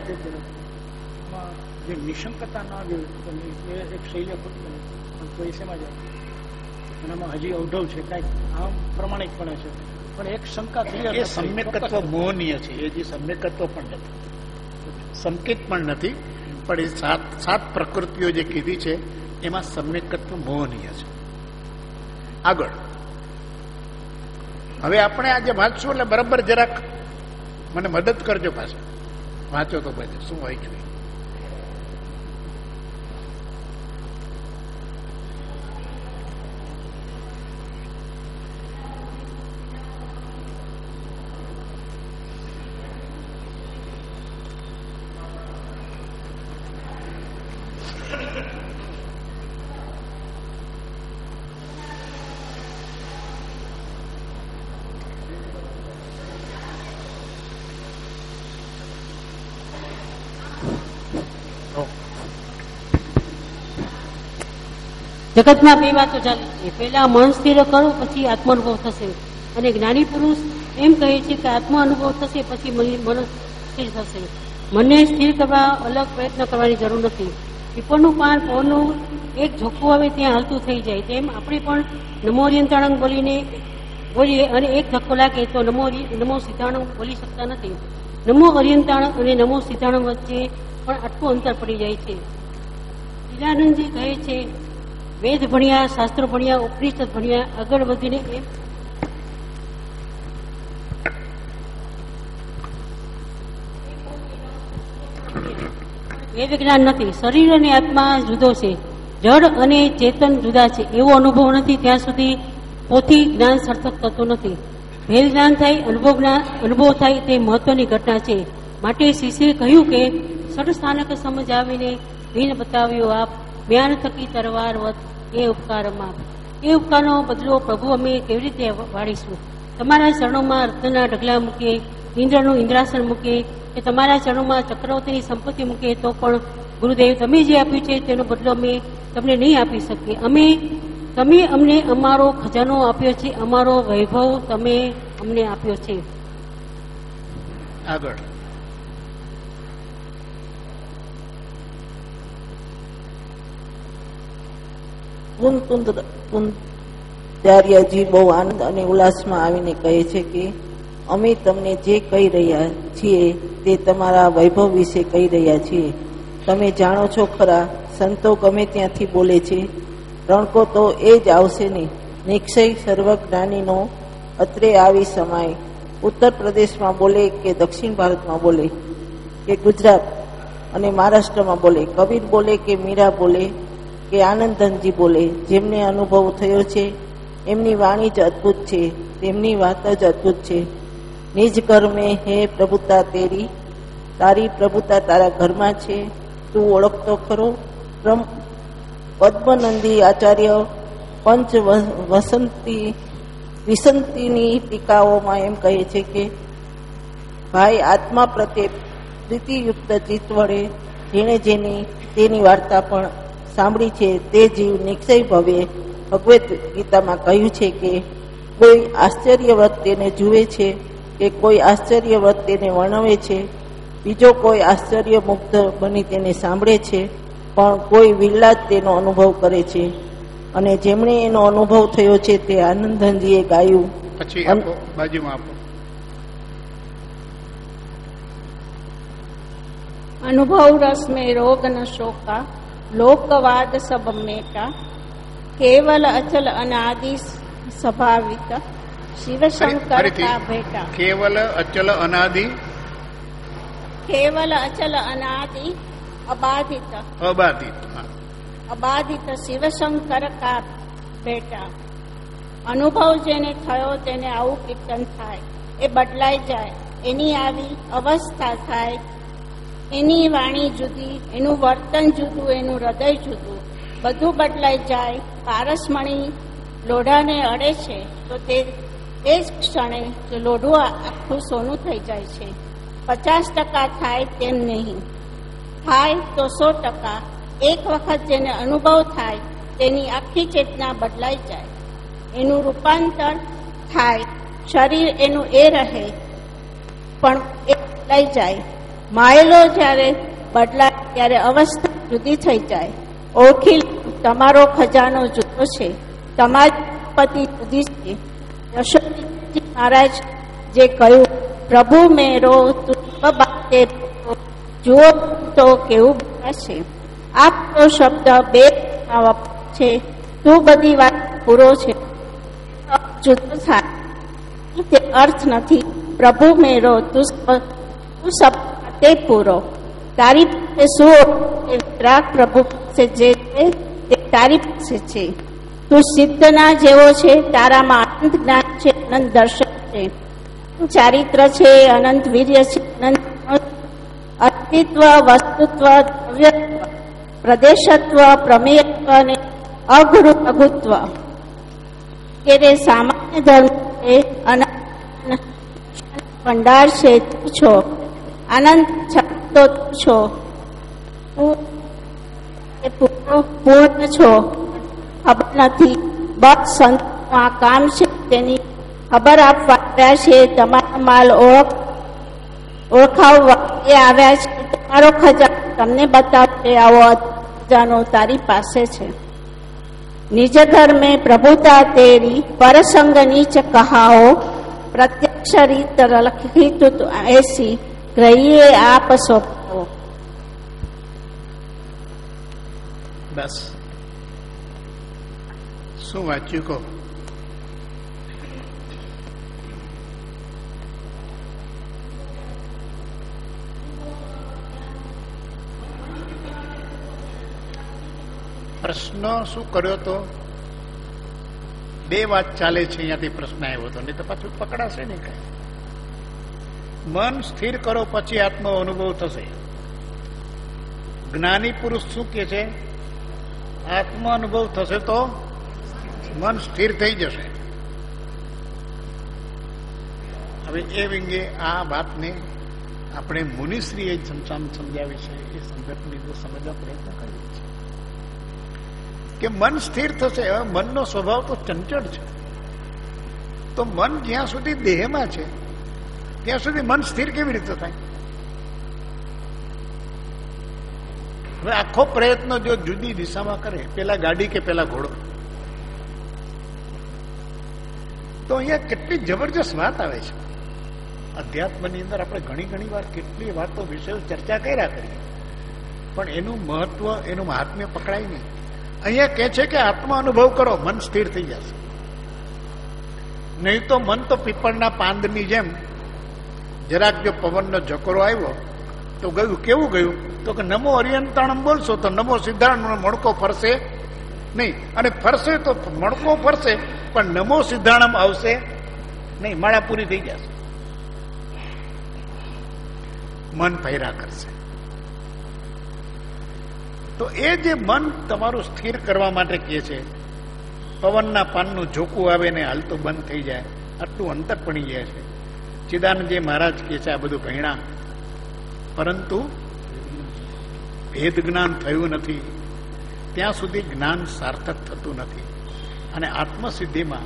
જે નિશંકતા ના ગયું એક શૈલ્ય તો એ શેમાં જાય? એનામાં હજી અવઢવ છે, કાંઈક આમ પ્રમાણિકપણે છે, પણ એક શંકા ક્લિયર. એ સમ્યકત્વ મોહનીય છે. એ જે સમ્યકત્વ પણ નથી, સંકેત પણ નથી, પણ એ સાત પ્રકૃતિઓ જે કીધી છે એમાં સમ્યકત્વ મોહનીય છે. આગળ હવે આપણે આજે વાંચશું એટલે બરાબર જરાક મને મદદ કરજો પાછા. વાંચો તો પછી શું વાંચ્યું. જગતમાં બે વાતો ચાલે છે. પહેલા મન સ્થિર કરો પછી આત્માનુભવ થશે, અને જ્ઞાની પુરુષ એમ કહે છે કે આત્મા અનુભવ થશે પછી મન સ્થિર થશે. મનને સ્થિર કરવા અલગ પ્રયત્ન કરવાની જરૂર નથી. પીપળનું પાન પવનનું એક ઝોકું આવે ત્યાં હાલતું થઈ જાય, તેમ આપણે પણ નમો અરિયંતાણંગ બોલીએ અને એક ધક્કો લાગે તો નમો સિદ્ધાણંગ બોલી શકતા નથી. નમો અરિયંતાણંગ અને નમો સિદ્ધાણંગ વચ્ચે પણ આટલું અંતર પડી જાય છે. લીલાનંદજી કહે છે, વેદ ભણ્યા, શાસ્ત્રો ભણ્યા, ઉપનિષદ ભણ્યા, આગળ વધીને એમ વેદ જ્ઞાન નથી. શરીર અને આત્મા જુદો છે, જડ અને ચેતન જુદા છે એવો અનુભવ નથી ત્યાં સુધી પોથી જ્ઞાન સાર્થક થતું નથી. ભેદ જ્ઞાન થાય, અનુભવ થાય તે મહત્વની ઘટના છે. માટે શિષ્યે કહ્યું કે સડસ્થાનક સમજ આવીને ભીન બતાવ્યો આપ, જ્ઞાન થકી તરવાર વત એ ઉપકારમાં. એ ઉપકારનો બદલો પ્રભુ અમે કેવી રીતે વાળીશું? તમારા ચરણોમાં રત્નના ઢગલા મૂકીએ, ઇન્દ્રનું ઇન્દ્રાસન મૂકીએ, કે તમારા ચરણોમાં ચક્રવર્તીની સંપત્તિ મૂકીએ તો પણ ગુરુદેવ તમે જે આપ્યું છે તેનો બદલો અમે તમને નહીં આપી શકીએ. તમે અમને અમારો ખજાનો આપ્યો છે, અમારો વૈભવ તમે અમને આપ્યો છે. આગળ કુંતાર્યજી બહુ આનંદ અને ઉલ્લાસમાં આવીને કહે છે કે અમે તમને જે કહી રહ્યા છીએ તે તમારા વૈભવ વિશે કહી રહ્યા છીએ. તમે જાણો છો ખરા, સંતો ગમે ત્યાંથી બોલે છે, રણકો તો એ જ આવશે ને. નિક્ષય સર્વજ્ઞાનીનો અત્રે આવી સમાય. ઉત્તર પ્રદેશમાં બોલે કે દક્ષિણ ભારતમાં બોલે કે ગુજરાત અને મહારાષ્ટ્રમાં બોલે, કબીર બોલે કે મીરા બોલે કે આનંદધનજી બોલે, જેમને અનુભવ થયો છે એમની વાણી જ અદભુત છે, તેમની વાત જ અદભુત છે. નિજ ઘર મેં હે પ્રભુતા તેરી, તારી પ્રભુતા તારા ઘરમાં છે, તું ઓળખતો ખરો? પદ્મનંદી આચાર્ય પંચ વિસંતિની ટીકાઓમાં એમ કહે છે કે ભાઈ, આત્મા પ્રત્યે પ્રીતિયુક્ત ચિત્ત વડે જેને તેની વાર્તા પણ સાંભળી છે તે જીવ નિક્ષય ભવે. ભગવદ્ ગીતામાં કહ્યું છે કે કોઈ આશ્ચર્યવત તેને જુએ છે કે કોઈ આશ્ચર્યવત તેને વર્ણવે છે, બીજો કોઈ આશ્ચર્ય મુગ્ધ બની તેને સાંભળે છે, પણ કોઈ વિહ્લાદ તેનો અનુભવ કરે છે. અને જેમણે એનો અનુભવ થયો છે તે આનંદધનજીએ ગાયું. પછી બાજુમાં આપો. अनुभव रस में रोग न शोका, लोकवाद सब मेटा, केवल अचल अनादि स्वाभाविक, शिव शंकर का बेटा. केवल अचल अनादि અબાધિત શિવ શંકર કા બેટા. અનુભવ જેને થયો તેને આવું કીર્તન થાય, એ બદલાઈ જાય, એની આવી અવસ્થા થાય. એની વાણી જુદી, એનું વર્તન જુદું, એનું હૃદય જુદું, બધું બદલાઈ જાય. પારસમણી લોઢાને અડે છે તો તે જ ક્ષણે લોઢું આખું સોનું થઈ જાય છે. 50% થાય તેમ નહીં, થાય તો 100%. એક વખત જેને અનુભવ થાય તેની આખી ચેતના બદલાઈ જાય, એનું રૂપાંતર થાય. શરીર એનું એ રહે પણ એ બદલાઈ જાય. માયેલો જ્યારે બદલાય ત્યારે અવસ્થા જુદી થઈ જાય. ઓળખી તમારો ખજાનો જુદો છે, તમારી પતિ જુદી છે. યશોદાજી મહારાજ જે કહ્યું, પ્રભુ મેરો તું બાતે જુઓ તો કેવું છે. આ પૂરો શબ્દ બે છે. તું બધી વાત પૂરો છે જુદો થાય તે અર્થ નથી. પ્રભુ મેરો તું સબ તે પૂરો. તારી પાસે શું વિતરાગ પ્રભુ પાસે જે છે તે તારી પાસે છે. તું સિદ્ધના જેવો છે. તારામાં અનંત જ્ઞાન છે, અનંત દર્શન છે, ચારિત્ર છે, અનંત વીર્ય છે, અનંત અસ્તિત્વ, વસ્તુત્વ, દ્રવ્યત્વ, પ્રદેશત્વ, પ્રમેયત્વ અને અગુરુ લઘુત્વ કે તે સામાન્ય ધર્મ છે. અનંત ભંડાર છે તું છો. અનંત છતો તું છો. પૂર્ણ છો. ખબર નથી. બસ સંત આ કામ છે તેની ખબર આપવા આવ્યા છે. તમારા માલ ઓળખાવવા એ આવ્યા છે. તમારો ખજાનો તમને બતાવશે. આવો ખજાનો તારી પાસે છે. નિજ ધર્મે પ્રભુતા તેરી પરસંગ નીચ કહાઓ. પ્રત્યક્ષ રીત લખિત એસી ગ્રહીએ આપ સોંપો. બસ શું વાંચ્યું કહો? પ્રશ્ન શું કર્યો તો? બે વાત ચાલે છે અહીંયાથી પ્રશ્ન આવ્યો હતો, નહીં તો પાછું પકડાશે નહીં કઈ. મન સ્થિર કરો પછી આત્મનો અનુભવ થશે. જ્ઞાની પુરુષ શું કે છે? આત્મ અનુભવ થશે તો મન સ્થિર થઈ જશે. હવે એ વિંગે આ વાતને આપણે મુનિશ્રીએ સમજાવી છે. એ સંદર્ભની અંદર સમજવા પ્રયત્ન કરીએ છીએ કે મન સ્થિર થશે. હવે મનનો સ્વભાવ તો ચંચળ છે. તો મન જ્યાં સુધી દેહમાં છે ત્યાં સુધી મન સ્થિર કેવી રીતે થાય? હવે આખો પ્રયત્ન જો જુદી દિશામાં કરે, પેલા ગાડી કે પેલા ઘોડો, તો અહીંયા કેટલી જબરજસ્ત વાત આવે છે. અધ્યાત્મની અંદર આપણે ઘણી વાર કેટલી વાતો વિષયો ચર્ચા કર્યા કરીએ, પણ એનું મહત્વ, એનું મહાત્મ્ય પકડાય નહીં. અહીંયા કહે છે કે આત્મ અનુભવ કરો, મન સ્થિર થઈ જશે. નહીં તો મન તો પીપળના પાંદની જેમ જરાક જો પવનનો ઝકોરો આવ્યો તો ગયું. કેવું ગયું? તો કે નમો અરિયંતાણમ બોલશો તો નમો સિદ્ધાર્થનો મણકો ફરશે નહીં, અને ફરશે તો મણકો ફરશે પણ નમો સિદ્ધાણમ આવશે નહીં. માળા પૂરી થઈ જશે. મન ફેરા કરશે. તો એ જે મન તમારું સ્થિર કરવા માટે કહે છે, પવનના પાનનું ઝોકું આવે ને હાલતું બંધ થઈ જાય, આટલું અંતર પડી જાય છે. ચિદાનંદજી મહારાજ કહે છે આ બધું ભણ્યા, પરંતુ ભેદ જ્ઞાન થયું નથી ત્યાં સુધી જ્ઞાન સાર્થક થતું નથી. અને આત્મસિદ્ધિમાં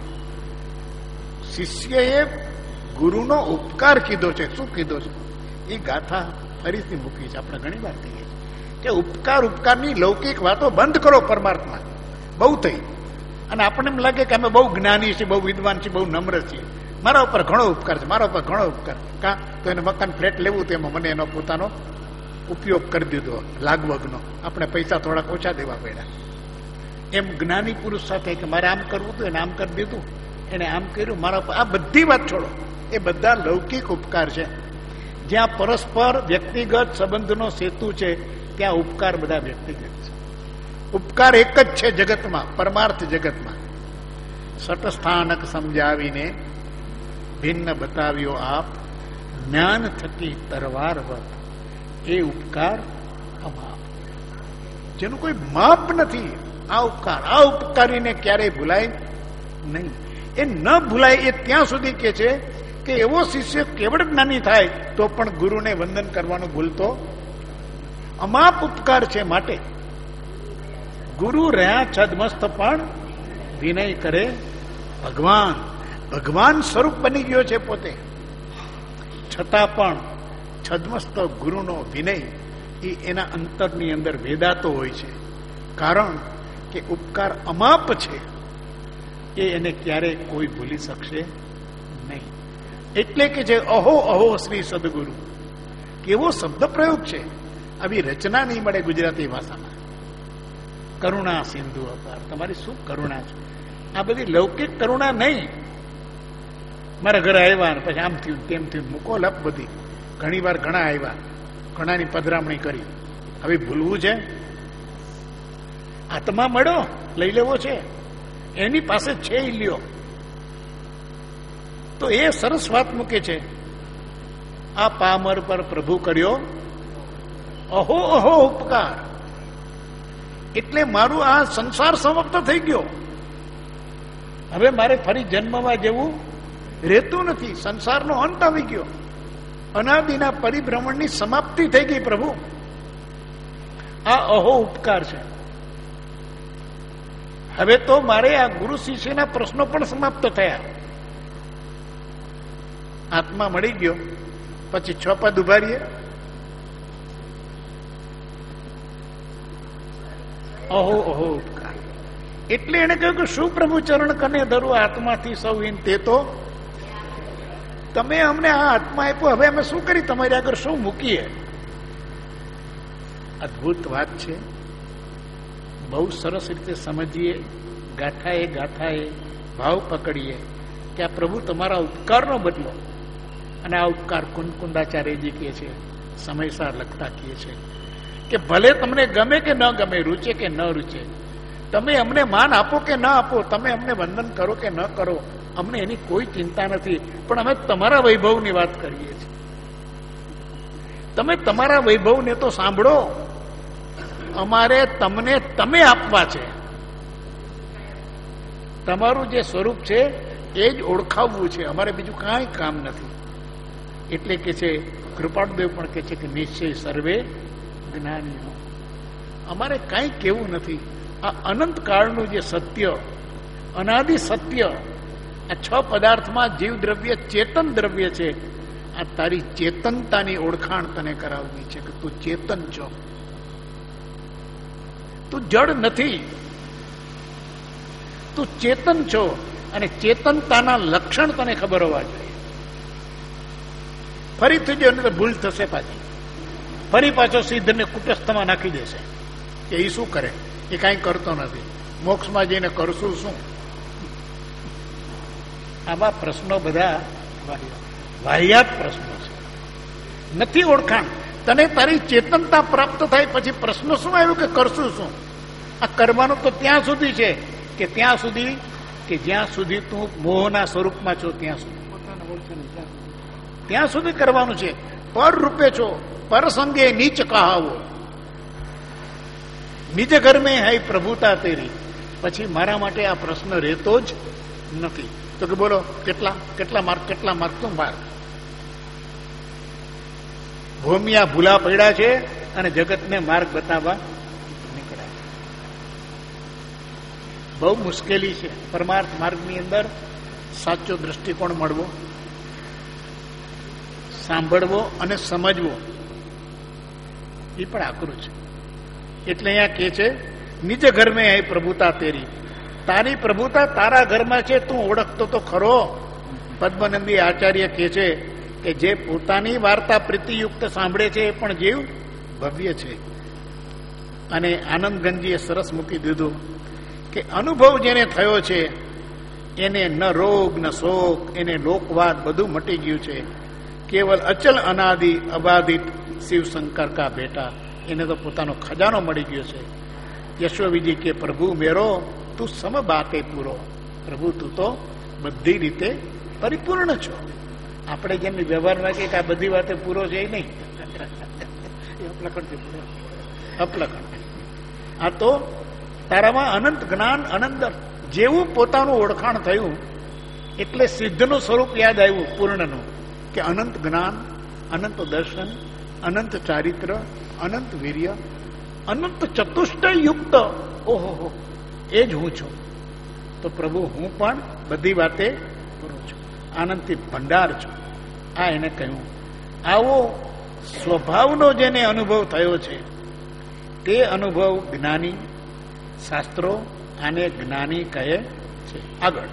શિષ્યએ ગુરુનો ઉપકાર કીધો છે. શું કીધો છે? એ ગાથા ફરીથી મૂકી છે. આપણે ઘણી વાર કહીએ કે ઉપકારની લૌકિક વાતો બંધ કરો. પરમાર્થમાં બહુ થઈ અને આપણને એમ લાગે કે અમે બહુ જ્ઞાની છીએ, બહુ વિદ્વાન છીએ, બહુ નમ્ર છીએ, મારા ઉપર ઘણો ઉપકાર છે, મારા ઉપર ઘણો ઉપકાર. કા તો એને મકાન ફ્લેટ લેવું, તો એમાં મને એનો પોતાનો ઉપયોગ કરી દીધો લાગવગનો. આપણે પૈસા થોડાક ઓછા દેવા પડ્યા. એમ જ્ઞાની પુરુષ સાથે કે મારે આમ કરવું હતું, એને આમ કરી દીધું, એને આમ કર્યું, મારા ઉપર. આ બધી વાત છોડો. એ બધા લૌકિક ઉપકાર છે. જ્યાં પરસ્પર વ્યક્તિગત સંબંધનો સેતુ છે ત્યાં ઉપકાર બધા વ્યક્તિગત છે. ઉપકાર એક જ છે જગતમાં, પરમાર્થ જગતમાં. સટસ્થાનક સમજાવીને ભિન્ન બતાવ્યો આપ, જ્ઞાન થકી તરવાર વત. એ ઉપકાર અમાપ, જેનું કોઈ માપ નથી. આ ઉપકારીને ક્યારેય ભૂલાય નહીં. એ ન ભૂલાય એ ત્યાં સુધી કે છે કે એવો શિષ્ય કેવળ જ્ઞાની થાય તો પણ ગુરુને વંદન કરવાનું ભૂલતો. અમાપ ઉપકાર છે. માટે ગુરુ રહ્યા છદમસ્ત પણ વિનય કરે ભગવાન. ભગવાન સ્વરૂપ બની ગયો છે પોતે, છતાં પણ છદમસ્ત ગુરુનો વિનય એ એના અંતરની અંદર વેદાતો હોય છે. કારણ કે ઉપકાર અમાપ છે. એ એને ક્યારેય કોઈ ભૂલી શકશે નહીં. એટલે કે જે અહો અહો શ્રી સદગુરુ, કેવો શબ્દ પ્રયોગ છે. આવી રચના નહીં મળે ગુજરાતી ભાષામાં. કરુણા સિંધુ અપાર, તમારી શું કરુણા છે? આ બધી લૌકિક કરુણા નહીં. મારા ઘરે આવ્યા પછી આમ થયું તેમ થયું, મૂકો લપ બધી. ઘણી વાર ઘણા આવ્યા, ઘણાની પધરામણી કરી. હવે ભૂલવું છે? આત્મા મળો લઈ લેવો છે, એની પાસે છે એ લ્યો. તો એ સરસ વાત મૂકે છે, આ પામર પર પ્રભુ કર્યો અહો અહો ઉપકાર. એટલે મારું આ સંસાર સમાપ્ત થઈ ગયો. હવે મારે ફરી જન્મવા જેવું રહેતું નથી. સંસારનો અંત આવી ગયો. અનાદિના પરિભ્રમણની સમાપ્તિ થઈ ગઈ. પ્રભુ આ અહો ઉપકાર છે. હવે તો મારે આ ગુરુ શિષ્યના પ્રશ્નો પણ સમાપ્ત થયા. આત્મા મળી ગયો પછી 6 પદ ઉભા રહીએ. અહો અહો ઉપકાર. એટલે એને કહ્યું કે શું પ્રભુ ચરણ કને ધરું આત્માથી સૌ હિન, તે તો તમે અમને આ આત્મા આપ્યો, હવે અમે શું કરી તમારી આગળ શું મૂકીએ? અદભુત વાત છે. બહુ સરસ રીતે સમજીએ, ગાથાએ ગાથાએ ભાવ પકડીએ કે આ પ્રભુ તમારા ઉપકારનો બદલો. અને આ ઉપકાર કુંદાચાર્યજી કહે છે, સમયસર લખતા કહે છે કે ભલે તમને ગમે કે ન ગમે, રૂચે કે ન રૂચે, તમે અમને માન આપો કે ન આપો, તમે અમને વંદન કરો કે ન કરો, અમને એની કોઈ ચિંતા નથી. પણ અમે તમારા વૈભવની વાત કરીએ છીએ. તમે તમારા વૈભવને તો સાંભળો. અમારે તમને તમે આપવા છે. તમારું જે સ્વરૂપ છે એ જ ઓળખાવવું છે. અમારે બીજું કાંઈ કામ નથી. એટલે કે છે કૃપાળદેવ પણ કે છે કે નિશ્ચય સર્વે જ્ઞાનીનો. અમારે કાંઈ કેવું નથી. આ અનંત કાળનું જે સત્ય, અનાદિ સત્ય, આ 6 પદાર્થમાં જીવ દ્રવ્ય ચેતન દ્રવ્ય છે. આ તારી ચેતનતાની ઓળખાણ તને કરાવવી છે કે તું ચેતન છો, તું જડ નથી, તું ચેતન છો. અને ચેતનતાના લક્ષણ તને ખબર હોવા જોઈએ. ફરીથી જો ભૂલ થશે પાછી, ફરી પાછો સિદ્ધને કુટસ્થમાં નાખી દેશે કે એ શું કરે, એ કાંઈ કરતો નથી, મોક્ષમાં જઈને કરશું શું? આવા પ્રશ્નો બધા વાહિયાત પ્રશ્નો છે. નથી ઓળખાણ. તને તારી ચેતનતા પ્રાપ્ત થાય પછી પ્રશ્નો શું આવ્યું કે કરશું શું? આ કરવાનું તો ત્યાં સુધી છે કે ત્યાં સુધી કે જ્યાં સુધી તું મોહના સ્વરૂપમાં છો ત્યાં સુધી કરવાનું છે. પર રૂપે છો, પર સંગે નીચ કહાવો, નિજ ઘર મેં હૈ પ્રભુતા તેરી. પછી મારા માટે આ પ્રશ્ન રહેતો જ નથી. તો કે બોલો કેટલા માર્ક તું માર્ક? ભૂમિયા ભૂલા પડ્યા છે અને જગતને માર્ગ બતાવવા નીકળ્યા. બહુ મુશ્કેલી છે પરમાર્થ માર્ગની અંદર સાચો દ્રષ્ટિકોણ મળવો, સાંભળવો અને સમજવો, એ પણ આકરું છે. એટલે અહીંયા કે છે નિજ ઘર મેં હૈ પ્રભુતા તેરી. તારી પ્રભુતા તારા ઘરમાં છે, તું ઓળખતો તો ખરો. પદ્મનંદી આચાર્ય કહે છે કે જે પોતાની વાર્તા પ્રીતિયુક્ત સાંભળે છે એ પણ જીવ ભવ્ય છે. અને આનંદગંજીએ સરસ મૂકી દીધું કે અનુભવ જેને થયો છે એને ન રોગ ન શોક, એને લોકવાદ બધું મટી ગયું છે. કેવલ અચલ અનાદિ અબાધિત શિવશંકર કા બેટા, એને તો પોતાનો ખજાનો મળી ગયો છે. યશોવીજી કે પ્રભુ મેરો તું સમ બાતે પૂરો. પ્રભુ તું તો બધી રીતે પરિપૂર્ણ છો. આપણે જેમ વ્યવહારમાં કે આ બધી વાતે પૂરો છે એ નહીં, અપલખણ. આ તો તારામાં અનંત જ્ઞાન, અનંત જેવું પોતાનું ઓળખાણ થયું એટલે સિદ્ધનું સ્વરૂપ યાદ આવ્યું પૂર્ણનું, કે અનંત જ્ઞાન, અનંત દર્શન, અનંત ચારિત્ર, અનંત વીર્ય, અનંત ચતુષ્ટય યુક્ત. ઓહો, એ જ હું છું. તો પ્રભુ હું પણ બધી વાતે પૂરો છું, આનંદથી ભંડાર છું. આ એને કહ્યું. આવો સ્વભાવનો જેને અનુભવ થયો છે તે અનુભવ જ્ઞાની, શાસ્ત્રો આને જ્ઞાની કહે છે. આગળ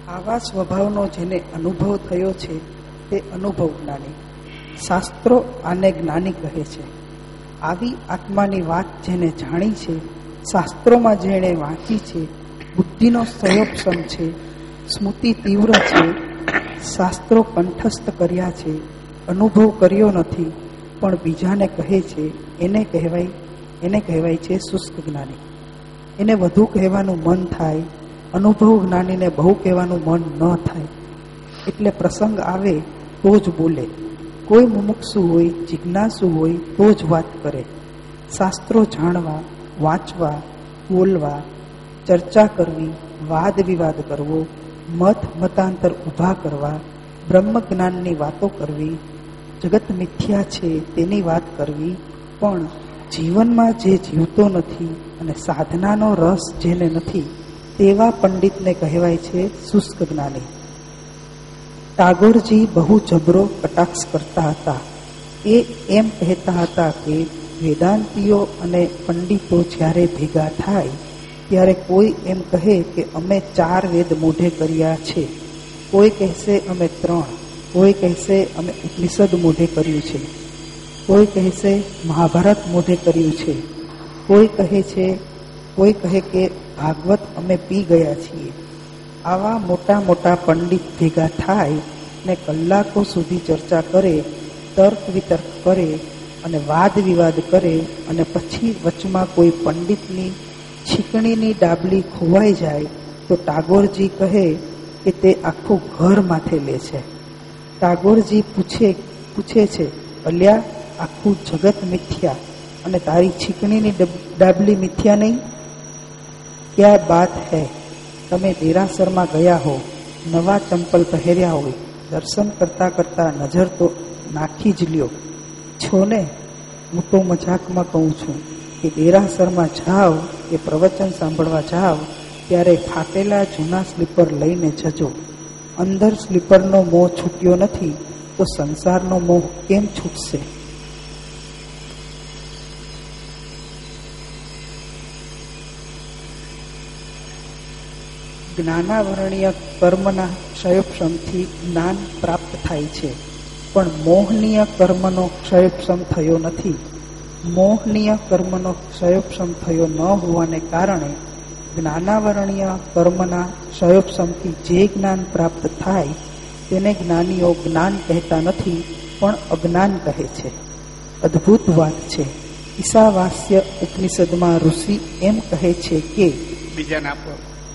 આવા સ્વભાવનો જેને અનુભવ થયો છે તે અનુભવ જ્ઞાની. શાસ્ત્રો આને જ્ઞાની કહે છે. આવી આત્માની વાત જેને જાણી છે, શાસ્ત્રોમાં જેણે વાંચી છે, બુદ્ધિનો સંયોપસમ છે, સ્મૃતિ તીવ્ર છે, શાસ્ત્રો કંઠસ્થ કર્યા છે, અનુભવ કર્યો નથી પણ બીજાને કહે છે, એને કહેવાય છે શુષ્ક જ્ઞાની. એને વધુ કહેવાનું મન થાય, અનુભવ જ્ઞાનીને બહુ કહેવાનું મન ન થાય. એટલે પ્રસંગ આવે તો જ બોલે. કોઈ મુમુક્ષુ હોય, જિજ્ઞાસુ હોય તો જ વાત કરે. શાસ્ત્રો જાણવા, વાંચવા, બોલવા, ચર્ચા કરવી, વાદ વિવાદ કરવો, મતાંતર ઊભા કરવા, બ્રહ્મ જ્ઞાનની વાતો કરવી, જગત મિથ્યા છે તેની વાત કરવી, પણ જીવનમાં જે જીવતો નથી અને સાધનાનો રસ જેને નથી તેવા પંડિતને કહેવાય છે શુષ્ક જ્ઞાની. ટાગોરજી બહુ જબરો કટાક્ષ કરતા હતા. એ એમ કહેતા હતા કે વેદાંતીઓ અને પંડિતો જ્યારે ભેગા થાય ત્યારે કોઈ એમ કહે કે અમે 4 વેદ મોઢે કર્યા છે, કોઈ કહેશે અમે 3, કોઈ કહેશે અમે ઉપનિષદ મોઢે કર્યું છે, કોઈ કહેશે મહાભારત મોઢે કર્યું છે, કોઈ કહે કે ભાગવત અમે પી ગયા છીએ. આવા મોટા મોટા પંડિત ભેગા થાય ને કલાકો સુધી ચર્ચા કરે, તર્ક વિતર્ક કરે અને વાદ વિવાદ કરે અને પછી વચમાં કોઈ પંડિતની છીકણીની ડાબલી ખોવાઈ જાય તો ટાગોરજી કહે કે તે આખું ઘર માથે લે છે. ટાગોરજી પૂછે છે, અલ્યા આખું જગત મિથ્યા અને તારી છીકણીની ડાબલી મિથ્યા નહીં? ક્યાં બાત હૈ? તમે દેરાસરમાં ગયા હો, નવા ચંપલ પહેર્યા હોય, દર્શન કરતા કરતા નજર તો નાખી જ લ્યો છો ને. હું તો મજાકમાં કહું છું કે દેરાસરમાં જાઓ કે પ્રવચન સાંભળવા જાઓ ત્યારે ફાટેલા જૂના સ્લીપર લઈને જજો. અંદર સ્લીપરનો મોહ છૂટ્યો નથી તો સંસારનો મોહ કેમ છૂટશે? જ્ઞાનાવરણીય કર્મના ક્ષયોપશમથી જ્ઞાન પ્રાપ્ત થાય છે, પણ મોહનીય કર્મનો ક્ષયોપશમ થયો નથી. મોહનીય કર્મનો ક્ષયોપશમ થયો ન હોવાને કારણે જ્ઞાનાવરણીય કર્મના ક્ષયોપશમથી જે જ્ઞાન પ્રાપ્ત થાય તેને જ્ઞાનીઓ જ્ઞાન કહેતા નથી પણ અજ્ઞાન કહે છે. અદ્ભુત વાત છે. ઈશાવાસ્ય ઉપનિષદમાં ઋષિ એમ કહે છે કે બીજાના આપો.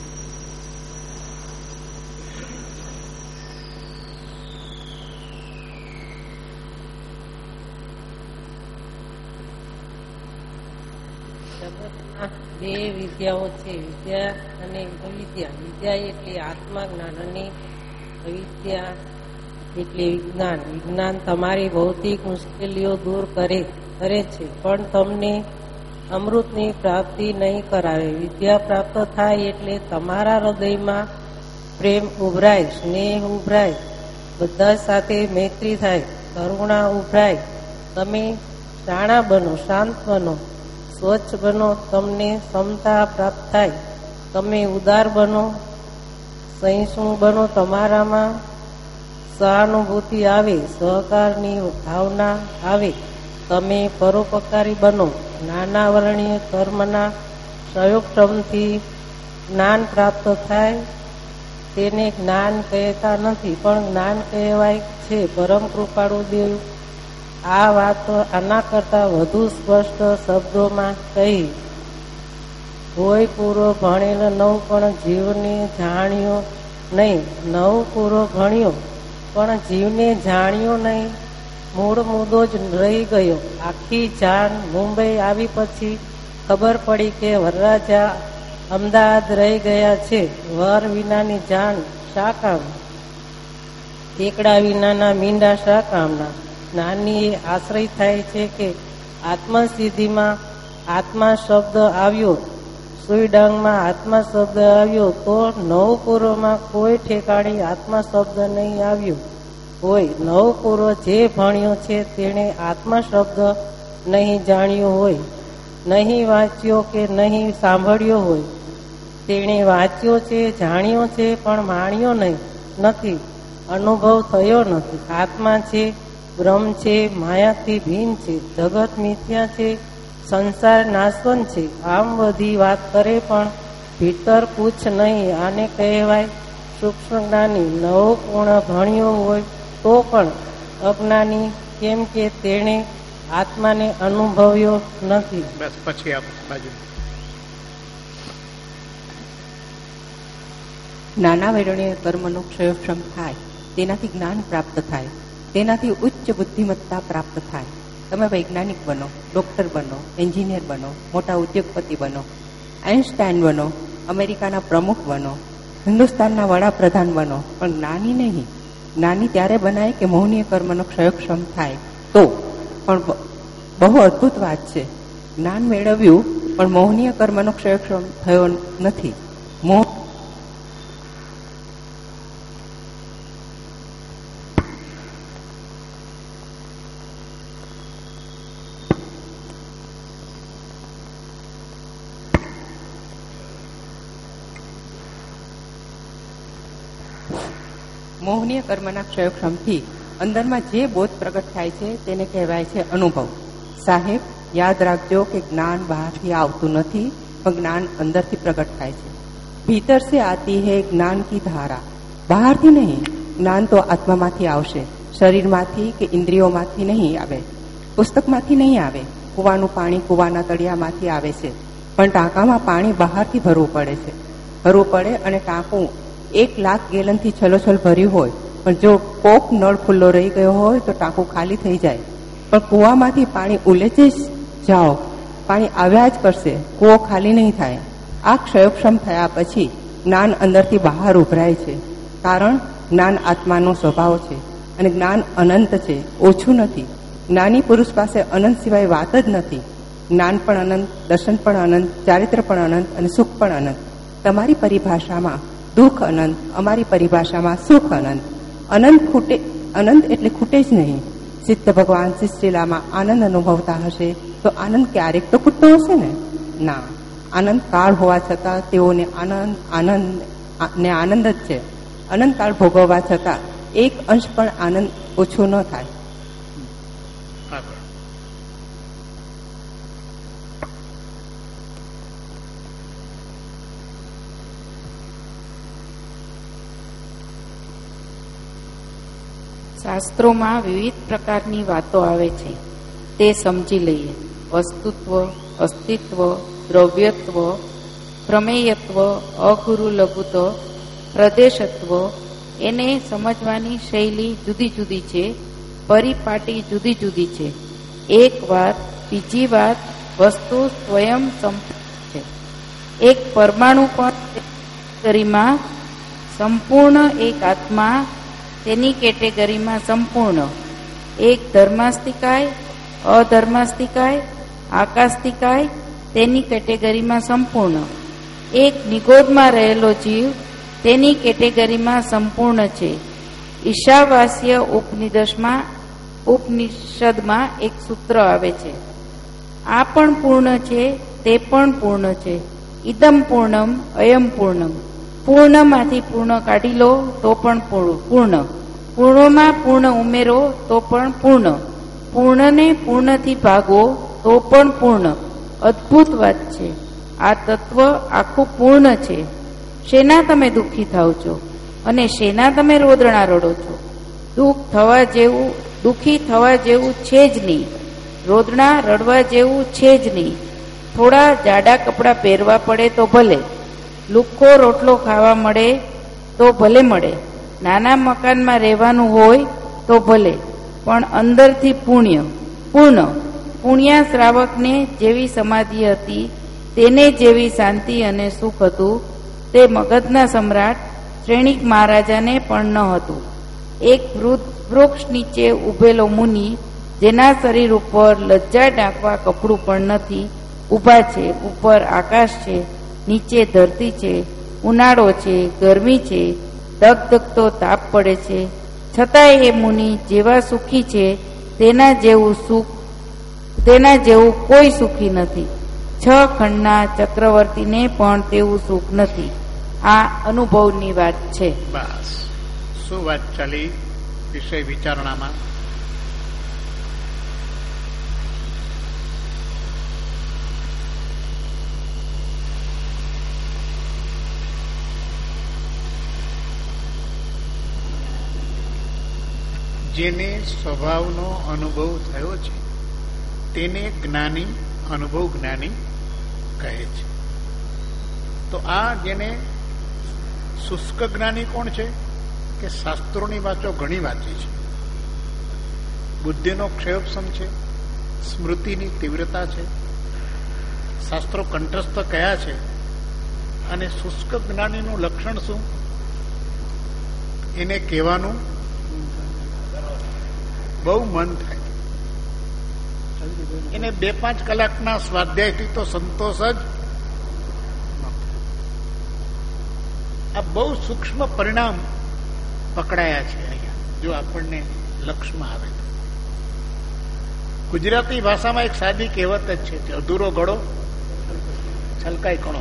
બે વિદ્યાઓ છે, વિદ્યા અને અવિદ્યા. વિદ્યા એટલે આત્મા જ્ઞાન અને અવિદ્યા એટલે વિજ્ઞાન. વિજ્ઞાન તમારી ભૌતિક મુશ્કેલીઓ દૂર કરે છે પણ તમને અમૃતની પ્રાપ્તિ નહીં કરાવે. વિદ્યા પ્રાપ્ત થાય એટલે તમારા હૃદયમાં પ્રેમ ઉભરાય, સ્નેહ ઉભરાય, બધા સાથે મૈત્રી થાય, કરુણા ઉભરાય, તમે શાણા બનો, શાંત બનો, સ્વચ્છ બનો, તમને ક્ષમતા પ્રાપ્ત થાય, તમે ઉદાર બનો, સહિષ્ણુ બનો, તમારામાં સહાનુભૂતિ આવે, સહકારની ભાવના આવે, તમે પરોપકારી બનો. જ્ઞાનાવરણીય કર્મના સંયોગથી જ્ઞાન પ્રાપ્ત થાય તેને જ્ઞાન કહેતા નથી પણ જ્ઞાન કહેવાય છે. પરમ કૃપાળુ દેવ આ વાત આના કરતા વધુ સ્પષ્ટ શબ્દોમાં કહી. હોય પૂરો ભણેલ નવ પણ જીવને જાણ્યો નહીં. નવ પૂરો ભણ્યો પણ જીવને જાણ્યો નહીં. મૂળ મુદ્દો જ રહી ગયો. આખી જાણ મુંબઈ આવી પછી ખબર પડી કે વરરાજા અમદાવાદ રહી ગયા છે. વર વિનાની જાણ શા કામ? એકડા વિનાના મીંડા શા કામના? જ્ઞાની એ આશ્રય થાય છે કે આત્મસિદ્ધિમાં આત્મા શબ્દ આવ્યો, સુઈડાંગમાં આત્મા શબ્દ આવ્યો તો નવપૂર્વમાં કોઈ ઠેકાણી આત્મા શબ્દ નહીં આવ્યો હોય. નવપૂર્વ જે ભણ્યો છે તેણે આત્મા શબ્દ નહીં જાણ્યો હોય, નહીં વાંચ્યો કે નહીં સાંભળ્યો હોય. તેણે વાંચ્યો છે, જાણ્યો છે, પણ માણ્યો નથી, અનુભવ થયો નથી. આત્મા છે, બ્રહ્મ છે, માયાથી ભિન્ન છે, જગત મિથ્યા છે, સંસાર નાશવંત છે. આમ બધી વાત કરે પણ ભીતર પૂછ નહીં. આને કહેવાય સૂક્ષ્મ જ્ઞાની. નવો પૂર્ણ ભણ્યો હોય તો પણ અજ્ઞાની, કેમ કે તેણે આત્માને અનુભવ્યો નથી. બસ પછી આપ બાજુ. નાના વેરણે કર્મનો ક્ષયક્ષમ થાય, તેનાથી જ્ઞાન પ્રાપ્ત થાય, તેનાથી ઉચ્ચ બુદ્ધિમત્તા પ્રાપ્ત થાય. તમે વૈજ્ઞાનિક બનો, ડોક્ટર બનો, એન્જિનિયર બનો, મોટા ઉદ્યોગપતિ બનો, આઇન્સ્ટાઈન બનો, અમેરિકાના પ્રમુખ બનો, હિન્દુસ્તાનના વડાપ્રધાન બનો, પણ જ્ઞાની નહીં. જ્ઞાની ત્યારે બનાય કે મૌનીય કર્મનો ક્ષયક્ષમ થાય તો. પણ બહુ અદ્ભુત વાત છે, જ્ઞાન મેળવ્યું પણ મૌનીય કર્મનો ક્ષયક્ષમ થયો નથી. મોહનીય કર્મના ક્ષયક્ષમથી અંદરમાં જે બોધ પ્રગટ થાય છે તેને કહેવાય છે અનુભવ. સાહેબ, યાદ રાખજો કે જ્ઞાન બહારથી આવતું નથી, પણ જ્ઞાન અંદરથી પ્રગટ થાય છે. ભીતર સે આતી હૈ જ્ઞાન કી ધારા. બહારથી નહીં, જ્ઞાન તો આત્મામાંથી આવશે, શરીરમાંથી કે ઇન્દ્રિયોમાંથી નહીં આવે, પુસ્તકમાંથી નહીં આવે. કૂવાનું પાણી કૂવાના તળિયામાંથી આવે છે, પણ ટાંકામાં પાણી બહારથી ભરવું પડે અને ટાંકું 1,00,000 ગેલનથી છલોછલ ભર્યું હોય, પણ જો કોક નળ ખુલ્લો રહી ગયો હોય તો ટાંકું ખાલી થઈ જાય. પણ કૂવામાંથી પાણી ઉલેચે જાઓ, પાણી આવ્યા જ કરશે, કૂવો ખાલી નહીં થાય. આ ક્ષયક્ષમ થયા પછી જ્ઞાન અંદરથી બહાર ઉભરાય છે. કારણ જ્ઞાન આત્માનો સ્વભાવ છે અને જ્ઞાન અનંત છે, ઓછું નથી. જ્ઞાની પુરુષ પાસે અનંત સિવાય વાત જ નથી. જ્ઞાન પણ અનંત, દર્શન પણ અનંત, ચારિત્ર પણ અનંત અને સુખ પણ અનંત. તમારી પરિભાષામાં દુઃખ અનંત, અમારી પરિભાષામાં સુખ અનંત. અનંત એટલે ખૂટે જ નહીં. સિદ્ધ ભગવાન શિષ્યલામાં આનંદ અનુભવતા હશે તો આનંદ ક્યારેક તો ખૂટતો હશે ને? ના, આનંદ કાળ હોવા છતાં તેઓને આનંદ જ છે. અનંત કાળ ભોગવવા છતાં એક અંશ પણ આનંદ ઓછો ન થાય. શાસ્ત્રોમાં વિવિધ પ્રકારની વાતો આવે છે, તે સમજી લઈએ. વસ્તુત્વ, અસ્તિત્વ, દ્રવ્યત્વ, પ્રમેયત્વ, અગુરુ લઘુત્વ, પ્રદેશત્વ, એને સમજવાની શૈલી જુદી જુદી છે, પરિપાટી જુદી જુદી છે. એક વાત, બીજી વાત, વસ્તુ સ્વયં સંપૂર્ણ છે. એક પરમાણુ પણ સંપૂર્ણ, એક આત્મા તેની કેટેગરીમાં સંપૂર્ણ, એક ધર્માસ્તિકાય, અધર્માસ્તિકાય, આકાસ્તિકાય તેની કેટેગરીમાં સંપૂર્ણ, એક નિગોદમાં રહેલો જીવ તેની કેટેગરીમાં સંપૂર્ણ છે. ઈશાવાસ્ય ઉપનિષદમાં એક સૂત્ર આવે છે, આ પણ પૂર્ણ છે, તે પણ પૂર્ણ છે. ઇદમ પૂર્ણમ અયમ પૂર્ણમ. પૂર્ણમાંથી પૂર્ણ કાઢી લો તો પણ પૂર્ણ, પૂર્ણમાં પૂર્ણ ઉમેરો તો પણ પૂર્ણ, પૂર્ણને પૂર્ણથી ભાગો તો પણ પૂર્ણ. અદ્ભુત વાત છે. આ તત્વ આખું પૂર્ણ છે. શેના તમે દુઃખી થાવ છો અને શેના તમે રોદણા રડો છો? દુઃખી થવા જેવું છે જ નહીં, રોદણા રડવા જેવું છે જ નહીં. થોડા જાડા કપડાં પહેરવા પડે તો ભલે, લુખ્ખો રોટલો ખાવા મળે તો ભલે મળે, નાના મકાનમાં રહેવાનું હોય તો ભલે, પણ અંદરથી પૂર્ણ. પુણ્યા શ્રાવકને જેવી સમાધિ હતી, તેને જેવી શાંતિ અને સુખ હતું, તે મગધના સમ્રાટ શ્રેણિક મહારાજાને પણ ન હતું. એક વૃક્ષ નીચે ઉભેલો મુનિ, જેના શરીર ઉપર લજ્જા ઢાંકવા કપડું પણ નથી, ઊભા છે. ઉપર આકાશ છે, નીચે ધરતી છે, ઉનાળો છે, ગરમી છે, ધગધગતો તાપ પડે છે, છતાંય એ મુનિ જેવા સુખી છે તેના જેવું કોઈ સુખી નથી. ખંડના ચક્રવર્તીને પણ તેવું સુખ નથી. આ અનુભવની વાત છે. બસ શું વાત ચાલી વિષય વિચારણામાં? જેને સ્વભાવનો અનુભવ થયો છે તેને જ્ઞાની, અનુભવ જ્ઞાની કહે છે. તો આ જેને શુષ્ક જ્ઞાની કોણ છે? કે શાસ્ત્રોની વાંચો ઘણી વાંચી છે, બુદ્ધિનો ક્ષયોપશમ છે, સ્મૃતિની તીવ્રતા છે, શાસ્ત્રો કંઠસ્થ કયા છે. અને શુષ્ક જ્ઞાનીનું લક્ષણ શું? એને કહેવાનું બહુ મન થાય. એને 2-5 કલાકના સ્વાધ્યાયથી તો સંતોષ જ. આ બહુ સૂક્ષ્મ પરિણામ પકડાયા છે અહીંયા, જો આપણને લક્ષમાં આવે તો. ગુજરાતી ભાષામાં એક સાદી કહેવત જ છે કે અધૂરો ઘડો છલકાય કણો.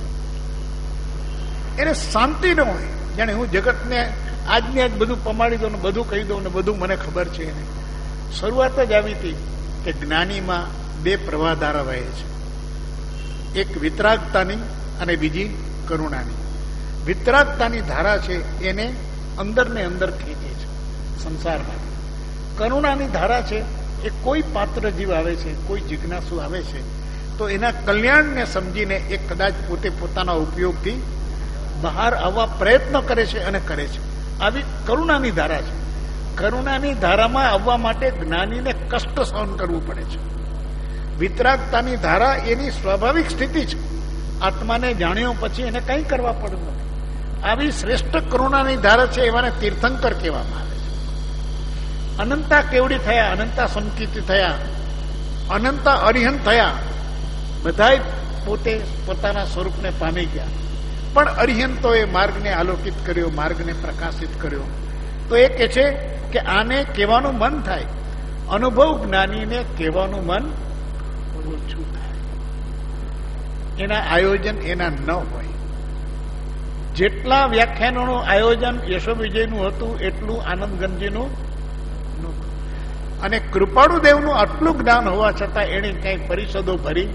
એને શાંતિ ન હોય, જાણે હું જગતને આજને આજ બધું પમાડી દઉં ને બધું કહી દઉં ને બધું મને ખબર છે. એને શરૂઆત જ આવી હતી કે જ્ઞાનીમાં 2 પ્રવાહધારા વહે છે, એક વિતરાગતાની અને બીજી કરુણાની. વિતરાગતાની ધારા છે એને અંદર ને અંદર ખેંચે છે સંસારમાં. કરુણાની ધારા છે એ કોઈ પાત્ર જીવ આવે છે, કોઈ જિજ્ઞાસુ આવે છે તો એના કલ્યાણને સમજીને એ કદાચ પોતે પોતાના ઉપયોગથી બહાર આવવા પ્રયત્ન કરે છે અને કરે છે. આવી કરુણાની ધારા છે. કરુણાની ધારામાં આવવા માટે જ્ઞાનીને કષ્ટ સહન કરવું પડે છે. વિતરાગતાની ધારા એની સ્વાભાવિક સ્થિતિ છે. આત્માને જાણ્યો પછી એને કંઈ કરવા પડતું નથી. આવી શ્રેષ્ઠ કરુણાની ધારા છે એવાને તીર્થંકર કહેવામાં આવે છે. અનંતા કેવડી થયા, અનંતા સંકિત થયા, અનંતા અરિહંત થયા, બધાય પોતે પોતાના સ્વરૂપને પામી ગયા. પણ અરિહંતોએ માર્ગને આલોકિત કર્યો, માર્ગને પ્રકાશિત કર્યો. તો એ કહે છે કે આને કહેવાનું મન થાય, અનુભવ જ્ઞાનીને કહેવાનું મન ઓછું થાય. એના આયોજન એના ન હોય. જેટલા વ્યાખ્યાનોનું આયોજન યશો વિજયનું હતું એટલું આનંદગંજીનું નહોતું. અને કૃપાળુ દેવનું આટલું જ્ઞાન હોવા છતાં એને કઈ પરિષદો ભરી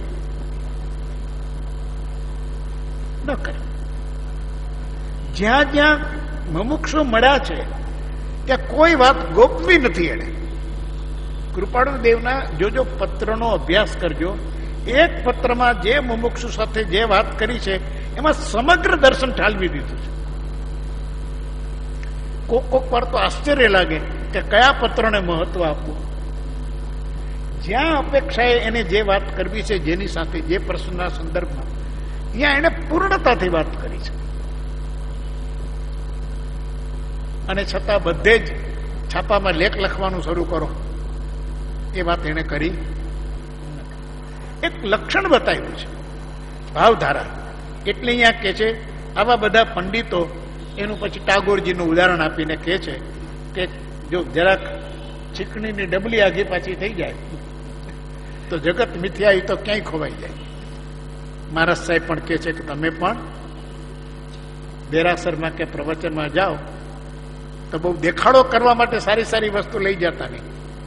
ન કરી. જ્યાં જ્યાં મુમુક્ષુ મળ્યા છે ત્યાં કોઈ વાત ગોપવી નથી. એને કૃપાળુ દેવના જો પત્રનો અભ્યાસ કરજો, એક પત્રમાં જે મુમુક્ષુ સાથે જે વાત કરી છે એમાં સમગ્ર દર્શન ઠાલવી દીધું છે. કોક વાર તો આશ્ચર્ય લાગે કે કયા પત્રને મહત્વ આપવું. જ્યાં અપેક્ષાએ એને જે વાત કરવી છે, જેની સાથે જે પ્રશ્નના સંદર્ભમાં, ત્યાં એને પૂર્ણતાથી વાત કરી છે. અને છતાં બધે જ છાપામાં લેખ લખવાનું શરૂ કરો એ વાત એને કરી. એક લક્ષણ બતાવ્યું છે ભાવધારા. એટલે અહીંયા કે છે આવા બધા પંડિતો એનું પછી ટાગોરજીનું ઉદાહરણ આપીને કહે છે કે જો જરાક ચીકણીની ડબલી આઘી પાછી થઈ જાય તો જગત મિથ્યા તો ક્યાંય ખોવાઈ જાય. મહારાજ સાહેબ પણ કહે છે કે તમે પણ દેરાસરમાં કે પ્રવચનમાં જાઓ તો બહુ દેખાડો કરવા માટે સારી સારી વસ્તુ લઈ જતા નહીં.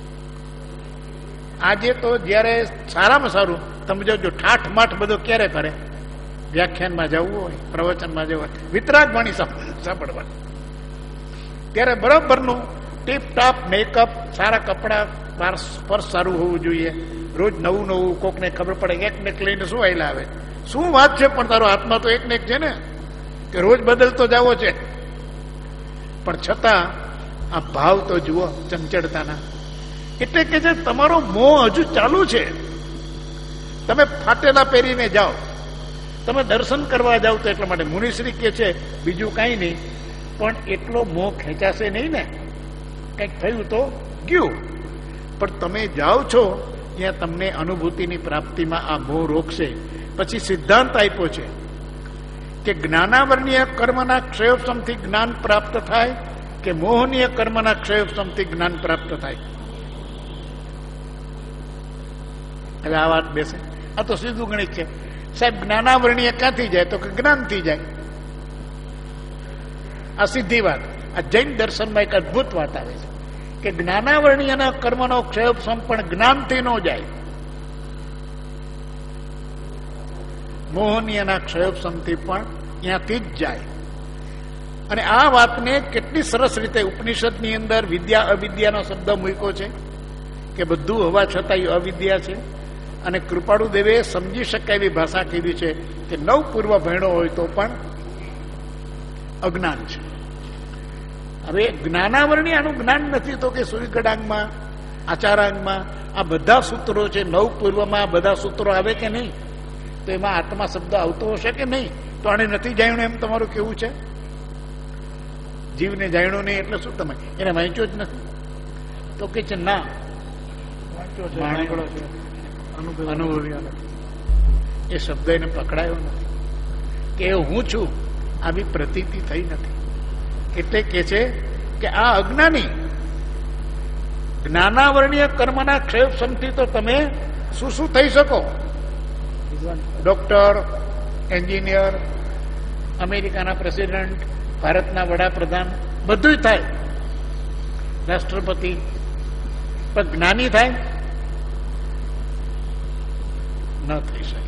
આજે તો જયારે સારામાં સારું તમે જો ઠાઠ માઠ બધો ક્યારે કરે? વ્યાખ્યાનમાં જવું હોય, પ્રવચનમાં જવું હોય, વિતરાગ વાણી સાંભળવાની. ત્યારે બરાબરનું ટીપ ટાપ મેકઅપ, સારા કપડા, સ્પર્શ સારું હોવું જોઈએ. રોજ નવું નવું કોકને ખબર પડે એકને લઈને શું આયલા આવે, શું વાત છે, પણ તારો આત્મા તો એક ને એક છે ને, કે રોજ બદલતો જાવો છે. પણ છતાં આ ભાવ તો જુઓ ચંચળતાના. એટલે કે જે તમારો મોહ હજુ ચાલુ છે. તમે ફાટેલા પહેરીને જાઓ, તમે દર્શન કરવા જાઓ તો એટલા માટે મુનિશ્રી કે છે બીજું કાંઈ નહીં, પણ એટલો મોહ ખેંચાશે નહીં ને. કંઈક થયું તો ગયું, પણ તમે જાઓ છો ત્યાં તમને અનુભૂતિની પ્રાપ્તિમાં આ મોહ રોકશે. પછી સિદ્ધાંત આપ્યો છે કે જ્ઞાનાવરણીય કર્મના ક્ષયોપશમથી જ્ઞાન પ્રાપ્ત થાય કે મોહનીય કર્મના ક્ષયોપશમથી જ્ઞાન પ્રાપ્ત થાય. હવે આ વાત બેસે આ તો સીધું ગણિત છે. સાહેબ જ્ઞાનાવરણીય ક્યાંથી જાય? તો કે જ્ઞાનથી જાય. આ સીધી વાત. આ જૈન દર્શનમાં એક અદભુત વાત આવે છે કે જ્ઞાનાવરણીયના કર્મનો ક્ષયોપશમ પણ જ્ઞાનથી ન જાય, મોહનીયના ક્ષયોપશમથી પણ ત્યાંથી જ જાય. અને આ વાતને કેટલી સરસ રીતે ઉપનિષદની અંદર વિદ્યા અવિદ્યાનો શબ્દ મૂક્યો છે કે બધું હોવા છતાં અવિદ્યા છે. અને કૃપાળુ દેવે સમજી શકાય એવી ભાષા કીધી છે કે નવ પૂર્વ ભણ્યો હોય તો પણ અજ્ઞાન છે. હવે જ્ઞાનાવરણી આનું જ્ઞાન નથી તો કે સૂર્યગડાંગમાં, આચારાંગમાં આ બધા સૂત્રો છે. નવ પૂર્વમાં બધા સૂત્રો આવે કે નહીં? તો એમાં આત્મા શબ્દ આવતો હશે કે નહીં? તો આને નથી જાણ્યું એમ તમારું કેવું છે? જીવને જાણ્યું નહીં એટલે શું? તમે એને વાંચ્યો જ નથી? તો કે છે ના, અનુભવી એ શબ્દ એને પકડાયો નથી કે હું છું આવી પ્રતીતિ થઈ નથી. એટલે કે છે કે આ અજ્ઞાની જ્ઞાનાવરણીય કર્મના ક્ષયોપશમથી તો તમે શું શું થઈ શકો? ડોક્ટર, એન્જિનિયર, અમેરિકાના પ્રેસિડેન્ટ, ભારતના વડાપ્રધાન, બધું થાય, રાષ્ટ્રપતિ, પણ જ્ઞાની થાય ન થઈ શકે.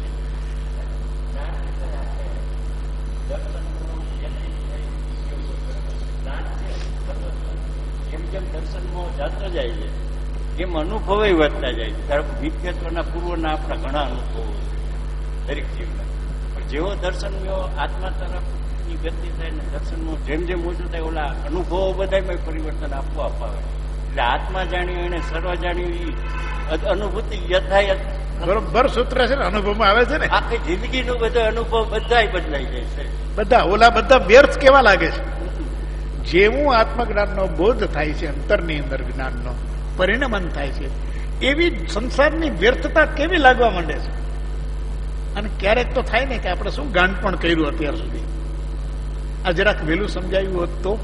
જેમ દર્શનમાં જાતો જાય છે એમ અનુભવ વધતા જાય છે. વિદ્યાત્વના પૂર્વના આપણા ઘણા અનુભવો દરેક જીવના, પણ જેવો દર્શનનો આત્મા તરફની ગતિ થાય ને દર્શનમાં જેમ જેમ ઓછું થાય ઓલા અનુભવો બધામાં પરિવર્તન આપોઆપ આવે. એટલે આત્મા જાણ્યું એને સર્વ જાણ્યું એ અનુભૂતિ યથાયત બરોબર સૂત્ર છે ને, અનુભવમાં આવે છે ને. આખી જિંદગીનો બધો અનુભવ બધા બદલાઈ જાય છે. બધા ઓલા બધા વ્યર્થ કેવા લાગે છે? જેવું આત્મજ્ઞાનનો બોધ થાય છે, અંતરની અંદર જ્ઞાનનો પરિણમન થાય છે, એવી સંસારની વ્યર્થતા કેવી લાગવા માંડે છે. અને ક્યારેક તો થાય ને કે આપણે શું ગાંડ પણ કર્યું અત્યાર સુધી. આ જરાક વહેલું સમજાયું હોત તો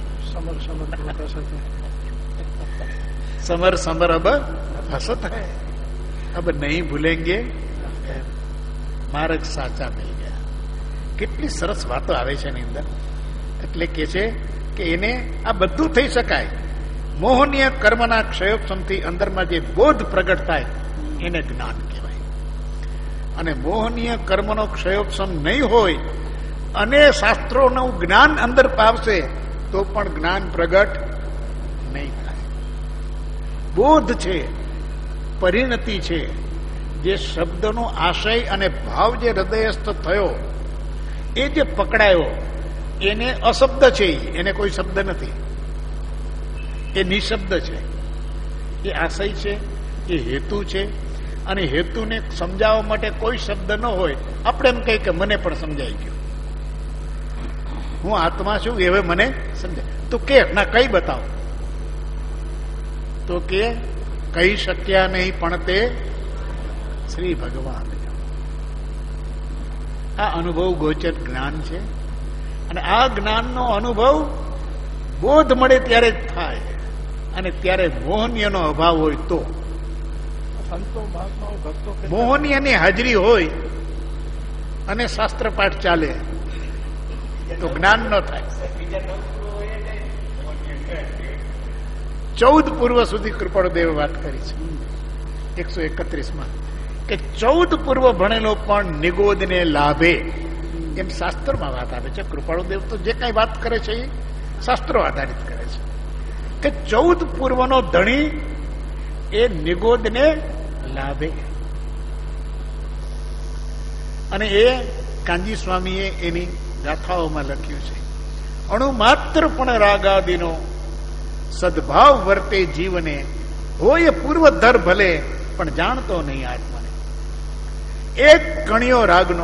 સમર સમર અબ હસત હૈ, અબ નહીં ભૂલેંગે માર્ગ સાચા મિલ ગયા. કેટલી સરસ વાતો આવે છે એની અંદર. એટલે કે છે કે એને આ બધું થઈ શકાય. મોહનીય કર્મના ક્ષયોપશમથી અંદરમાં જે બોધ પ્રગટ થાય એને જ્ઞાન કહેવાય. અને મોહનીય કર્મનો ક્ષયોપશમ નહીં હોય અને શાસ્ત્રોનું જ્ઞાન અંદર પાવશે તો પણ જ્ઞાન પ્રગટ નહીં થાય. બોધ છે, પરિણતિ છે, જે શબ્દનો આશય અને ભાવ જે હૃદયસ્થ થયો એ જે પકડાયો એને અશબ્દ છે, એને કોઈ શબ્દ નથી, એ નિશબ્દ છે. એ આશય છે, એ હેતુ છે. અને હેતુને સમજાવવા માટે કોઈ શબ્દ ન હોય. આપણે એમ કહીએ કે મને પણ સમજાઈ ગયું, હું આત્મા છું એ હવે મને સમજાય. તો કે ના કઈ બતાવો? તો કે કહી શક્યા નહીં પણ તે શ્રી ભગવાન. આ અનુભવ ગોચર જ્ઞાન છે. અને આ જ્ઞાનનો અનુભવ બોધ મળે ત્યારે જ થાય. અને ત્યારે મોહનીયનો અભાવ હોય તો, સંતો મહાત્માઓ ભક્તો મોહનીયની હાજરી હોય અને શાસ્ત્ર પાઠ ચાલે તો જ્ઞાન ન થાય. 14 પૂર્વ સુધી કૃપાળુદેવે વાત કરી છે 131માં કે 14 પૂર્વ ભણેલો પણ નિગોદને લાભે, એમ શાસ્ત્રમાં વાત આવે છે. કૃપાળુદેવ તો જે કઈ વાત કરે છે એ શાસ્ત્રો આધારિત કરે છે કે 14 પૂર્વનો ધણી એ નિગોદને લાભે. અને એ કાંજી સ્વામીએ એની ગાથાઓમાં લખ્યું છે. અણુ માત્ર પણ રાગાદિનો સદભાવ વર્તે જીવને, હોય પૂર્વધર ભલે પણ જાણતો નહીં આત્માને. એક કણિયો રાગનો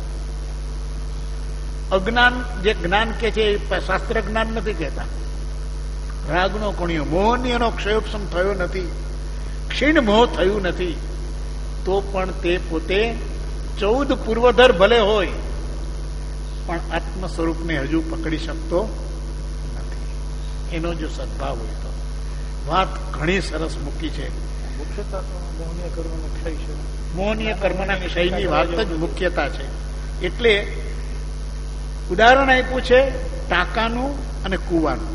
અજ્ઞાન, જે જ્ઞાન કે છે શાસ્ત્ર જ્ઞાન નથી કહેતા, રાગનો કણિયો મોહનીયનો ક્ષયોપશમ થયો નથી, ક્ષીણ મોહ થયું નથી, તો પણ તે પોતે 14 પૂર્વધર ભલે હોય પણ આત્મ સ્વરૂપને હજુ પકડી શકતો નથી. એનો જો સદભાવ હોય તો. વાત ઘણી સરસ મૂકી છે. મુખ્યતા તો મોહનીય કર્મનો ક્ષય છે. મોહનીય કર્મના ક્ષયની વાત જ મુખ્યતા છે. એટલે ઉદાહરણ આપ્યું છે ટાંકાનું અને કુવાનું.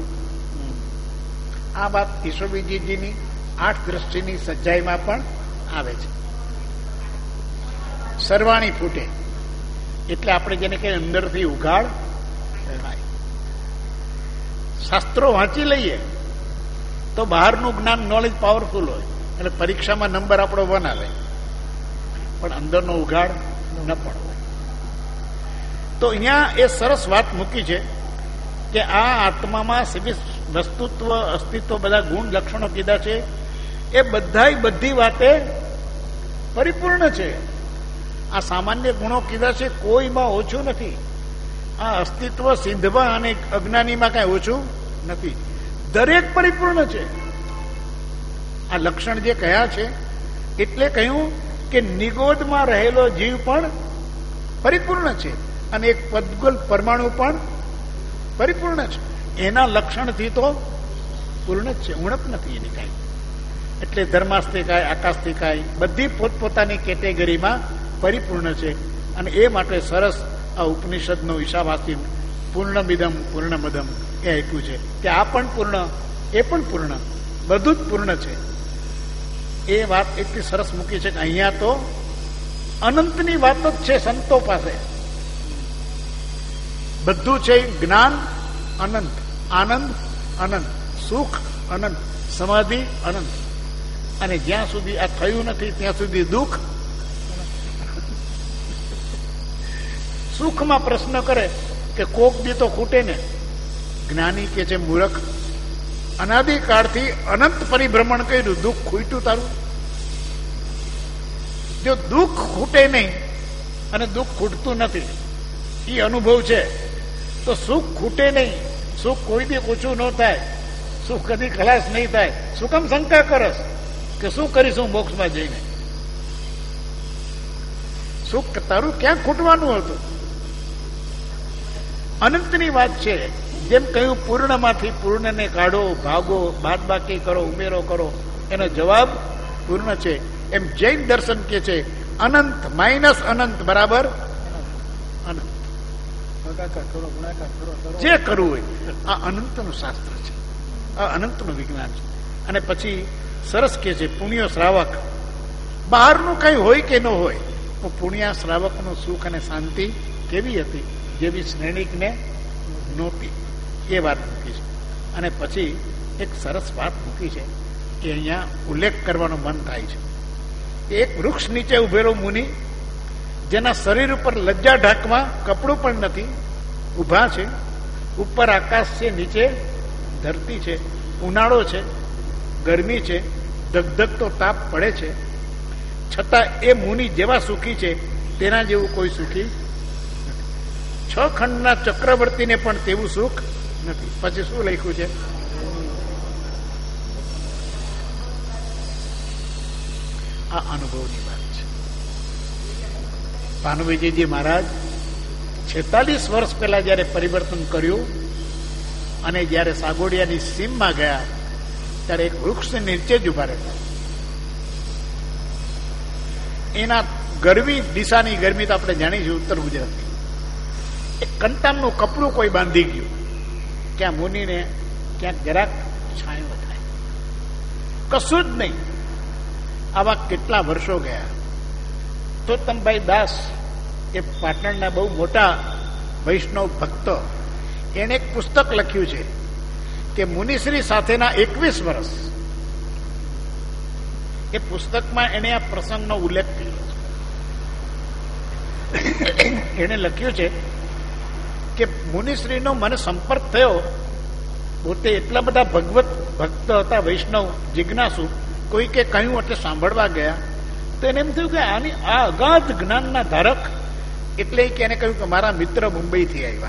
આ વાત ઈશ્વરજીની 8 દ્રષ્ટિની સજ્જાઈમાં પણ આવે છે. સરવાણી ફૂટે એટલે આપણે જેને કઈ અંદરથી ઉઘાડ થાય. શાસ્ત્રો વાંચી લઈએ તો બહારનું જ્ઞાન નોલેજ પાવરફુલ હોય એટલે પરીક્ષામાં નંબર આપણો 1 આવે, પણ અંદરનો ઉઘાડ ન પણ હોય. તો અહીંયા એ સરસ વાત મૂકી છે કે આ આત્મામાં વસ્તુત્વ, અસ્તિત્વ, બધા ગુણ લક્ષણો કીધા છે એ બધી વાતે પરિપૂર્ણ છે. આ સામાન્ય ગુણો કીધા છે, કોઈમાં ઓછું નથી. આ અસ્તિત્વ સિંધવા અને અજ્ઞાનીમાં કઈ ઓછું નથી, દરેક પરિપૂર્ણ છે. આ લક્ષણ જે કહ્યા છે એટલે કહ્યું કે નિગોદમાં રહેલો જીવ પણ પરિપૂર્ણ છે અને એક પદગુલ પરમાણુ પણ પરિપૂર્ણ છે. એના લક્ષણથી તો પૂર્ણ જ છે, ઉણપ નથી એની કઈ. એટલે ધર્માસ્તિકાય, આકાસ્તિકાય બધી પોતપોતાની કેટેગરીમાં પરિપૂર્ણ છે. અને એ માટે સરસ આ ઉપનિષદનો ઈશાવાસી પૂર્ણમિદમ પૂર્ણમદમ એ આપ્યું છે કે આ પણ પૂર્ણ, એ પણ પૂર્ણ, બધું જ પૂર્ણ છે. એ વાત એટલી સરસ મૂકી છે કે અહીંયા તો અનંતની વાત જ છે. સંતો પાસે બધું છે. જ્ઞાન અનંત, આનંદ અનંત, સુખ અનંત, સમાધિ અનંત, અને જ્યાં સુધી આ થયું નથી ત્યાં સુધી દુઃખ. સુખમાં પ્રશ્ન કરે કે કોક દી તો ખૂટે ને. જ્ઞાની કે છે મૂર્ખ, અનાદિકાળથી અનંત પરિભ્રમણ કર્યું, દુઃખ ખૂટ્યું તારું? જો દુઃખ ખૂટે નહીં અને દુઃખ ખૂટતું નથી એ અનુભવ છે તો સુખ ખૂટે નહીં, સુખ કોઈ દી ઓછું ન થાય, સુખ કદી ખલાસ નહીં થાય. શું કામ શંકા કરસ કે શું કરીશું મોક્ષમાં જઈને? સુખ તારું ક્યાં ખૂટવાનું હતું? અનંતની વાત છે. જેમ કહ્યું પૂર્ણમાંથી પૂર્ણને કાઢો, ભાગો, બાદબાકી કરો, ઉમેરો કરો, એનો જવાબ પૂર્ણ છે. એમ જૈન દર્શન કે છે અનંત માઇનસ અનંત બરાબર અનંત. જે કરવું હોય આ અનંતનું શાસ્ત્ર છે, આ અનંતનું વિજ્ઞાન છે. અને પછી સરસ કે છે પુણ્ય શ્રાવક. બહારનું કઈ હોય કે ન હોય, તો પુણ્ય શ્રાવકનું સુખ અને શાંતિ કેવી હતી જેવી શ્રેણિકને નહોતી. એ વાત મૂકી છે. અને પછી એક સરસ વાત મૂકી છે કે અહીંયા ઉલ્લેખ કરવાનો મન થાય છે. એક વૃક્ષ નીચે ઉભેલો મુનિ, જેના શરીર ઉપર લજ્જા ઢાંકવા કપડું પણ નથી, ઉભા છે. ઉપર આકાશ છે, નીચે ધરતી છે, ઉનાળો છે, ગરમી છે, ધગધગતો તાપ પડે છે, છતાં એ મુનિ જેવા સુખી છે તેના જેવું કોઈ સુખી નથી. 6 ખંડના ચક્રવર્તીને પણ તેવું સુખ નથી. પછી શું લખ્યું છે? આ અનુભવની વાત છે. ભાનુભાઈજી મહારાજ 46 વર્ષ પહેલા જયારે પરિવર્તન કર્યું અને જયારે સાગોડિયાની સીમમાં ગયા ત્યારે એક વૃક્ષની નીચે જ ઉભા રહેતા. એના ગરમી દિશાની ગરમી તો આપણે જાણીશું ઉત્તર ગુજરાતની. એક કંટામનું કપડું કોઈ બાંધી ગયું, ક્યાં મુનિને ક્યાંક જરાક છાંયો થાય, કશું જ નહીં. આવા કેટલા વર્ષો ગયા. તો તમભાઈ દાસ એ પાટણના બહુ મોટા વૈષ્ણવ ભક્ત, એને એક પુસ્તક લખ્યું છે કે મુનિશ્રી સાથેના 21 વર્ષ. એ પુસ્તકમાં એને આ પ્રસંગનો ઉલ્લેખ કર્યો છે. એને લખ્યું છે કે મુનિશ્રીનો મને સંપર્ક થયો. પોતે એટલા બધા ભગવત ભક્ત હતા, વૈષ્ણવ જિજ્ઞાસુ. કોઈ કે કહ્યું એટલે સાંભળવા ગયા તો એને એમ થયું કે આની આ અગાધ જ્ઞાનના ધારક. એટલે કે એને કહ્યું કે મારા મિત્ર મુંબઈથી આવ્યા.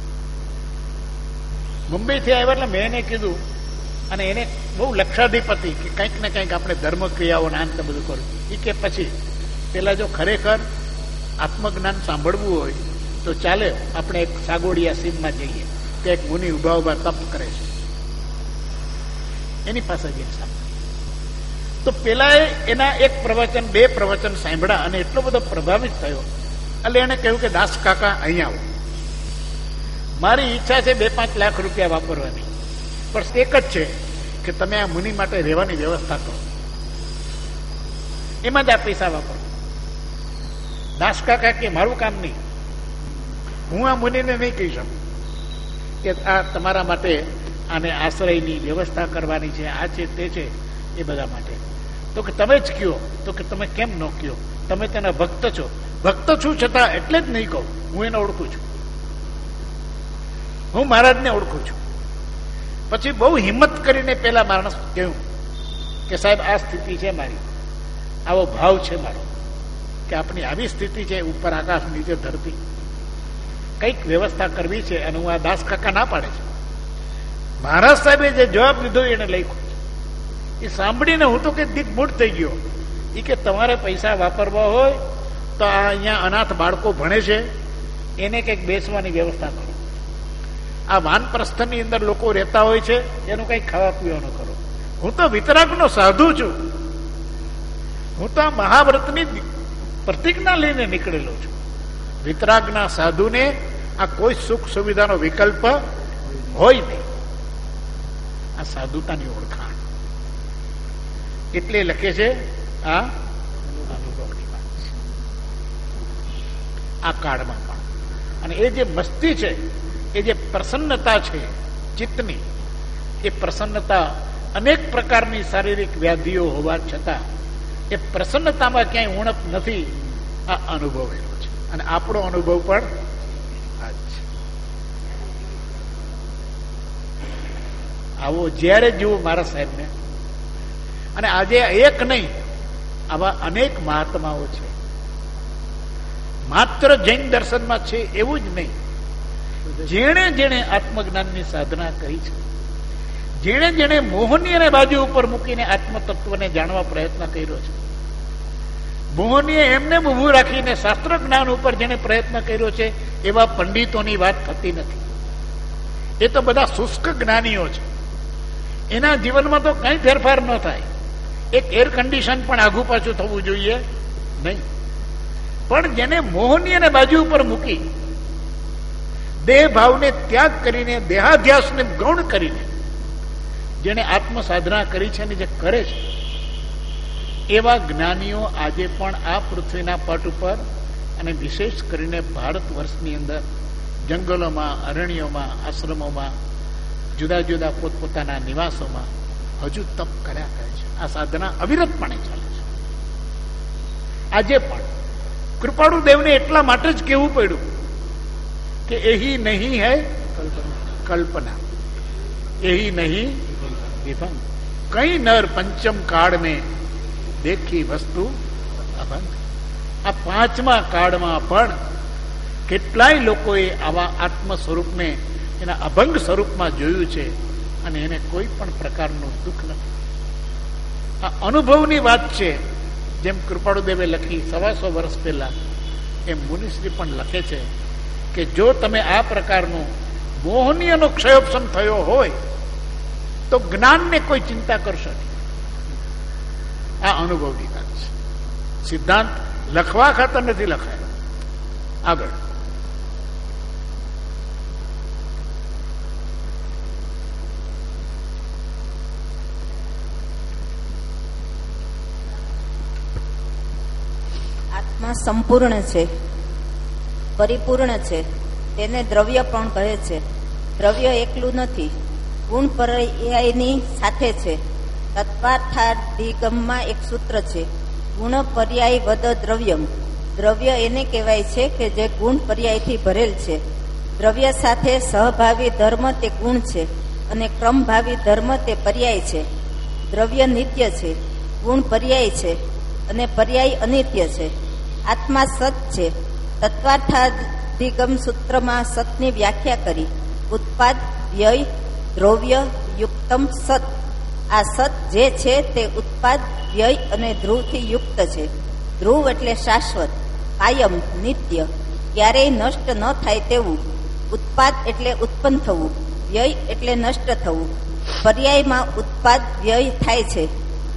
મુંબઈથી આવ્યા એટલે મેં એને કીધું, અને એને બહુ લક્ષાધિપતિ કે કંઈક ને કંઈક આપણે ધર્મ ક્રિયાઓ ના અંત બધું કરું. એ કે પછી પેલા જો ખરેખર આત્મજ્ઞાન સાંભળવું હોય તો ચાલે આપણે એક સાગોડિયા સીમમાં જઈએ. તે એક મુનિ ઉભા ઉભા તપ કરે છે, એની પાસે જઈને સાંભળે. તો પેલા એના એક પ્રવચન 2 પ્રવચન સાંભળ્યા અને એટલો બધો પ્રભાવિત થયો એટલે એને કહ્યું કે દાસ કાકા અહીંયા આવો, મારી ઈચ્છા છે 2-5 લાખ રૂપિયા વાપરવાની, પણ એક જ છે કે તમે આ મુનિ માટે રહેવાની વ્યવસ્થા કરો, એમાં જ આ પૈસા વાપરો. દાસ કાકા કે મારું કામ નહીં, હું આ મુનિને નહીં કહી શકું કે આ તમારા માટે આને આશ્રયની વ્યવસ્થા કરવાની છે, આ છે તે છે, એ બધા માટે. તો કે તમે જ કયો. તો કે તમે કેમ ન કયો? તમે તેના ભક્ત છો. ભક્ત છું છતાં એટલે જ નહીં કહું, હું એને ઓળખું છું, હું મહારાજને ઓળખું છું. પછી બહુ હિંમત કરીને પેલા માણસ કહ્યું કે સાહેબ આ સ્થિતિ છે મારી, આવો ભાવ છે મારો કે આપણી આવી સ્થિતિ છે, ઉપર આકાશ નીચે ધરતી, કઈક વ્યવસ્થા કરવી છે. અને હું આ દાસ કાકા ના પાડે છે. મહારાજ સાહેબે જે જવાબ લીધો એને લખ્યું છે. એ સાંભળીને હું તો કે દિગ્મૂઢ થઈ ગયો. એ કે તમારે પૈસા વાપરવા હોય તો આ અહીંયા અનાથ બાળકો ભણે છે, એને કંઈક બેસવાની વ્યવસ્થા કરો. આ વાનપ્રસ્થની અંદર લોકો રહેતા હોય છે, એનું કંઈક ખાવા પીવાનું કરો. હું તો વિતરાગનો સાધુ છું, હું તો આ મહાવ્રતની પ્રતિજ્ઞા લઈને નીકળેલો છું. વિતરાગના સાધુને આ કોઈ સુખ સુવિધાનો વિકલ્પ હોય નહીં. આ સાધુતાની ઓળખાણ. એટલે લખે છે આ અનુભવની વાત છે આ કાળમાં પણ. અને એ જે મસ્તી છે, એ જે પ્રસન્નતા છે ચિત્તની, એ પ્રસન્નતા અનેક પ્રકારની શારીરિક વ્યાધિઓ હોવા છતાં એ પ્રસન્નતામાં ક્યાંય ઉણપ નથી. આ અનુભવેલો છે અને આપણો અનુભવ પણ આ જ છે. આવો જ્યારે જુઓ મારા સાહેબને. અને આજે એક નહીં, આવા અનેક મહાત્માઓ છે. માત્ર જૈન દર્શનમાં છે એવું જ નહીં, જેણે જેણે આત્મજ્ઞાનની સાધના કરી છે, જેણે જેણે મોહની અને બાજુ ઉપર મૂકીને આત્મતત્વને જાણવા પ્રયત્ન કર્યો છે, મોહનીએ એમને ઉભું રાખીને શાસ્ત્ર જ્ઞાન ઉપર જેને પ્રયત્ન કર્યો છે, એવા પંડિતોની વાત થતી નથી. એ તો બધા શુષ્ક જ્ઞાનીઓ છે. એના જીવનમાં તો કઈ ફેરફાર ન થાય. એક એર કન્ડિશન પણ આઘું પાછું થવું જોઈએ નહીં. પણ જેને મોહની અને બાજુ ઉપર મૂકી દેહ ભાવને ત્યાગ કરીને, દેહાધ્યાસને ગૌણ કરીને જેને આત્મ સાધના કરી છે અને જે કરે છે, એવા જ્ઞાનીઓ આજે પણ આ પૃથ્વીના પટ ઉપર અને વિશેષ કરીને ભારત વર્ષની અંદર જંગલોમાં, અરણ્યોમાં, આશ્રમોમાં, જુદા જુદા પોતપોતાના નિવાસોમાં હજુ તપ કર્યા કરે છે. આ સાધના અવિરતપણે ચાલે છે. આજે પણ કૃપાળુ દેવને એટલા માટે જ કહેવું પડ્યું કે એહી નહીં હૈ કલ્પના, એહી નહીં વિભંગ, કઈ નર પંચમ કાળ में દેખી વસ્તુ અભંગ. આ 5મા કાળમાં પણ કેટલાય લોકોએ આવા આત્મ સ્વરૂપને એના અભંગ સ્વરૂપમાં જોયું છે અને એને કોઈ પણ પ્રકારનું દુઃખ નથી. આ અનુભવની વાત છે. જેમ કૃપાળુદેવે લખી 125 વર્ષ પહેલા, એમ મુનિશ્રી પણ લખે છે કે જો તમે આ પ્રકારનું મોહનીયનો ક્ષયોપશમ થયો હોય તો જ્ઞાનને કોઈ ચિંતા કરશો નહીં. આ અનુભવની વાત છે. સિદ્ધાંત લખવા ખાતર નથી લખાયો. આગળ આત્મા સંપૂર્ણ છે, પરિપૂર્ણ છે. તેને દ્રવ્ય પણ કહે છે. દ્રવ્ય એકલું નથી, ગુણ પર્યાયની સાથે છે. તત્વાર્થાધિગમમાં એક સૂત્ર છે, ગુણ પર્યાય વદ દ્રવ્યમ. દ્રવ્ય એને કહેવાય છે કે જે ગુણ પર્યાયથી ભરેલ છે. દ્રવ્ય સાથે સહભાવી ધર્મ તે ગુણ છે અને ક્રમભાવી ધર્મ તે પર્યાય છે. દ્રવ્ય નિત્ય છે, ગુણ પર્યાય છે અને પર્યાય અનિત્ય છે. આત્મા સત છે. તત્વાર્થાધિગમ સૂત્રમાં સતની વ્યાખ્યા કરી. ઉત્પાદ, વ્યય, દ્રવ્ય, યુક્તમ સત. આ સત જે છે તે ઉત્પાદ, વ્યય અને ધ્રુવથી યુક્ત છે. ધ્રુવ એટલે શાશ્વત, કાયમ, નિત્ય, ક્યારેય નષ્ટ ન થાય તેવું. ઉત્પાદ એટલે ઉત્પન્ન થવું, વ્યય એટલે નષ્ટ થવું. પર્યાયમાં ઉત્પાદ, વ્યય થાય છે.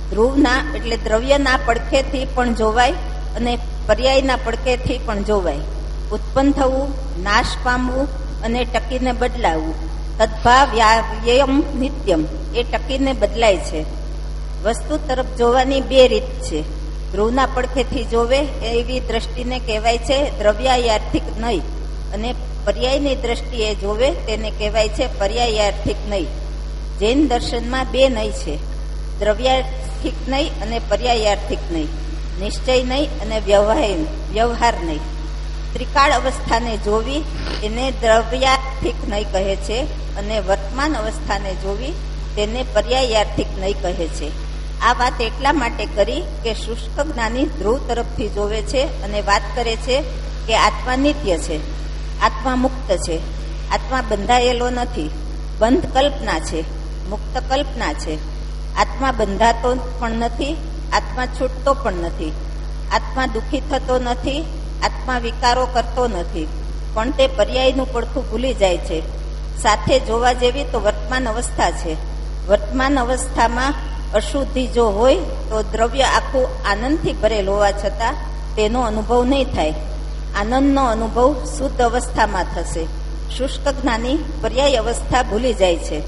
ધ્રુવના એટલે દ્રવ્યના પડખેથી પણ જોવાય અને પર્યાયના પડખેથી પણ જોવાય. ઉત્પન્ન થવું, નાશ પામવું અને ટકીને બદલાવું. તદ્ભાવ વ્યયમ નિત્યમ, એ ટકીને બદલાય છે. વસ્તુ તરફ જોવાની બે રીત છે. ધ્રુવના પડખેથી જોવે એવી દ્રષ્ટિને કહેવાય છે દ્રવ્યાયાર્થિક નહીં, અને પર્યાયની દ્રષ્ટિએ જોવે તેને કહેવાય છે પર્યાયાર્થિક નહીં. જૈન દર્શનમાં બે નહીં છે, દ્રવ્યાર્થિક નહીં અને પર્યાયાર્થિક નહીં, નિશ્ચય નહીં અને વ્યવહાર નહીં. ત્રિકાળ અવસ્થાને જોવી એને દ્રવ્યાર્થિક નહીં કહે છે, અને વર્તમાન અવસ્થાને જોવી તેને પર્યાયાર્થિક નહીં કહે છે. આ વાત એટલા માટે કરી કે શુષ્ક જ્ઞાની ધ્રુવ તરફથી જોવે છે અને વાત કરે છે કે આત્મા નિત્ય છે, આત્મા મુક્ત છે, આત્મા બંધાયેલો નથી, બંધ કલ્પના છે, મુક્ત કલ્પના છે. આત્મા બંધાતો પણ નથી, આત્મા છૂટતો પણ નથી, આત્મા દુઃખી થતો નથી, આત્મા વિકારો કરતો નથી, પણ તે પર્યાયનું પડખું ભૂલી જાય છે. સાથે જોવા જેવી તો વર્તમાન અવસ્થા છે. વર્તમાન અવસ્થામાં અશુદ્ધિ જો હોય તો દ્રવ્ય આખું આનંદથી ભરેલ હોવા છતાં તેનો અનુભવ નહીં થાય. આનંદનો અનુભવ શુદ્ધ અવસ્થામાં થશે. શુષ્ક જ્ઞાની પર્યાય અવસ્થા ભૂલી જાય છે.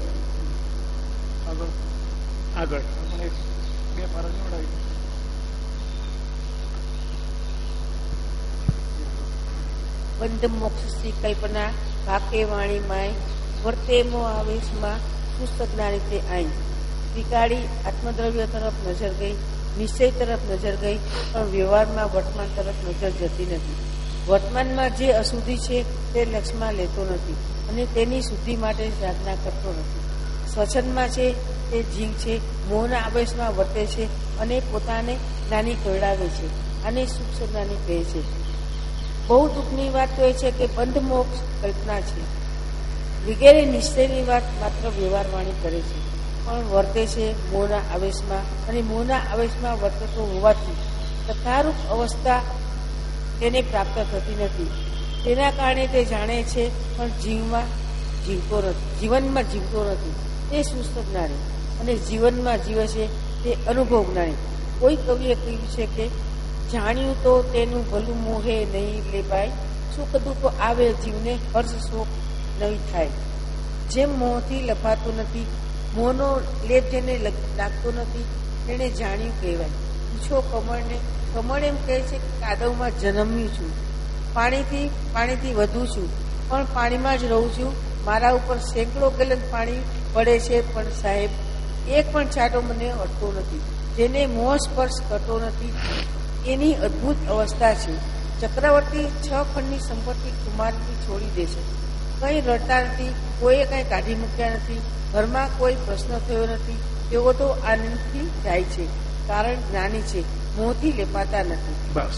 બંધ મોક્ષની કલ્પના કાકે વાણી માય, વર્તે મો આવેશમાં શુષ્ક જ્ઞાની તે આઈ. વિકાળી આત્મદ્રવ્ય તરફ નજર ગઈ, નિશ્ચય તરફ નજર ગઈ, પણ વ્યવહારમાં વર્તમાન તરફ નજર જતી નથી. વર્તમાનમાં જે અશુદ્ધિ છે તે લક્ષમાં લેતો નથી અને તેની શુદ્ધિ માટે સાધના કરતો નથી. સ્વચ્છંદમાં છે તે જીવ છે, મોહના આવેશમાં વર્તે છે અને પોતાને જ્ઞાની કહેવાવે છે. આને સૂક્ષ્મ જ્ઞાની કહે છે. બહુ દુઃખની વાત તો એ છે કે બંધ મોક્ષ કલ્પના છે વગેરે નિશ્ચયની વાત માત્ર વ્યવહારવાણી કરે છે, પણ વર્તે છે મોહના આવેશમાં, અને મોહના આવેશમાં વર્તતો હોવાથી તથારૂપ અવસ્થા તેને પ્રાપ્ત થતી નથી. તેના કારણે તે જાણે છે પણ જીવનમાં જીવતો નથી. તે શુષ્ક જ્ઞાની. અને જીવનમાં જીવે છે તે અનુભવ જ્ઞાની. કોઈ કવિએ કહ્યું છે કે જાણ્યું તો તેનું ભલું મોહે નહીં લેવાય, સુખ દુઃખ આવે જીવને હર્ષ શોક નહીં થાય. જેમ મોહથી લપાતું નથી, મોહનો લેપ જેને લાગતો નથી તેને જાણ્યું કહેવાય. પૂછો કમળને, કમળ એમ કહે છે કે કાદવમાં જન્મ્યું છું, પાણીથી વધુ છું, પણ પાણીમાં જ રહું છું. મારા ઉપર સેંકડો ગેલન પાણી પડે છે, પણ સાહેબ એક પણ છાંટો મને અડતો નથી. જેને મોહ સ્પર્શ કરતો નથી એની અદભુત અવસ્થા છે. ચક્રવર્તી 6 ખંડની સંપત્તિ કુમારથી છોડી દે છે. કંઈ રડતા નથી, કોઈએ કંઈ કાઢી મૂક્યા નથી, ઘરમાં કોઈ પ્રશ્ન થયો નથી. તેઓ તો આનંદથી જાય છે, કારણ જ્ઞાની છે, મોહથી લેપાતા નથી. બસ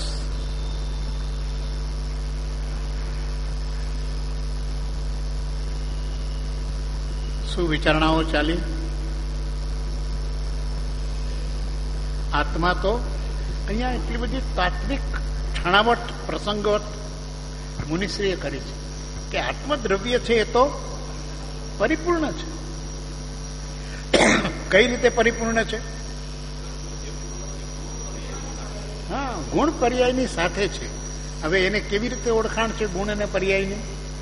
શું વિચારણાઓ ચાલી? આત્મા તો અહીંયા એટલી બધી તાત્વિક છણાવટ પ્રસંગવત મુનિશ્રીએ કરી છે કે આત્મદ્રવ્ય છે એ તો પરિપૂર્ણ છે. કઈ રીતે પરિપૂર્ણ છે? હા, ગુણ પર્યાયની સાથે છે. હવે એને કેવી રીતે ઓળખાણ છે ગુણ અને પર્યાયની?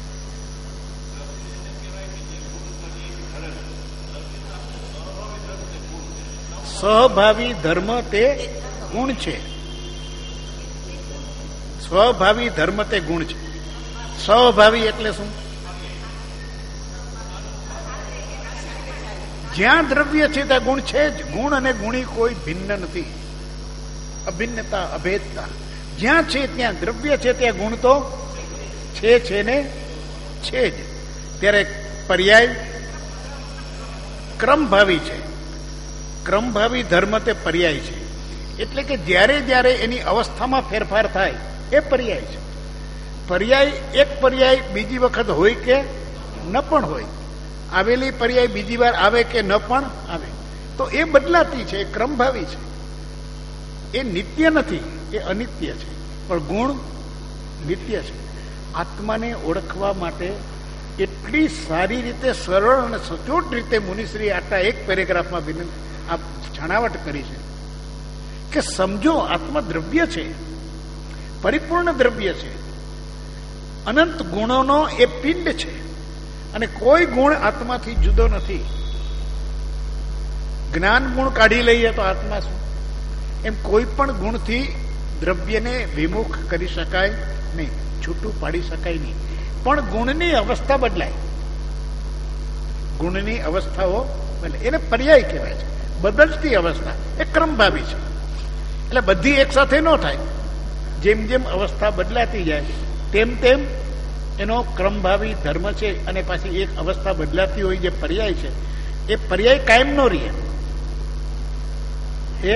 સ્વભાવી ધર્મ તે ગુણ છે. સ્વભાવી ધર્મ તે ગુણ છે. સ્વભાવી એટલે શું? જ્યાં દ્રવ્ય છે ત્યાં ગુણ છે જ. ગુણ અને ગુણી કોઈ ભિન્ન નથી. અભિન્નતા, અભેદતા. જ્યાં છે ત્યાં દ્રવ્ય છે ત્યાં ગુણ તો છે ને છે જ. ત્યારે પર્યાય ક્રમભાવી છે. ક્રમભાવી ધર્મ તે પર્યાય છે. એટલે કે જ્યારે જ્યારે એની અવસ્થામાં ફેરફાર થાય એ પર્યાય છે. પર્યાય એક પર્યાય બીજી વખત હોય કે ન પણ હોય, આવેલી પર્યાય બીજી વાર આવે કે ન પણ આવે, તો એ બદલાતી છે, એ ક્રમભાવી છે. એ નિત્ય નથી, એ અનિત્ય છે. પણ ગુણ નિત્ય છે. આત્માને ઓળખવા માટે એટલી સારી રીતે સરળ અને સચોટ રીતે મુનિશ્રી આટલા એક પેરેગ્રાફમાં આ છણાવટ કરી છે કે સમજો આત્મા દ્રવ્ય છે, પરિપૂર્ણ દ્રવ્ય છે, અનંત ગુણોનો એ પિંડ છે અને કોઈ ગુણ આત્માથી જુદો નથી. જ્ઞાન ગુણ કાઢી લઈએ તો આત્મા શું? એમ કોઈ પણ ગુણથી દ્રવ્યને વિમુખ કરી શકાય નહીં, છૂટું પાડી શકાય નહીં. પણ ગુણની અવસ્થા બદલાય, ગુણની અવસ્થાઓ બદલાય, એને પર્યાય કહેવાય છે. બદલતી અવસ્થા એ ક્રમભાવી છે, એટલે બધી એક સાથે ન થાય. જેમ જેમ અવસ્થા બદલાતી જાય તેમ તેમ એનો ક્રમભાવી ધર્મ છે. અને પાછી એક અવસ્થા બદલાતી હોય જે પર્યાય છે, એ પર્યાય કાયમ નો રહે, એ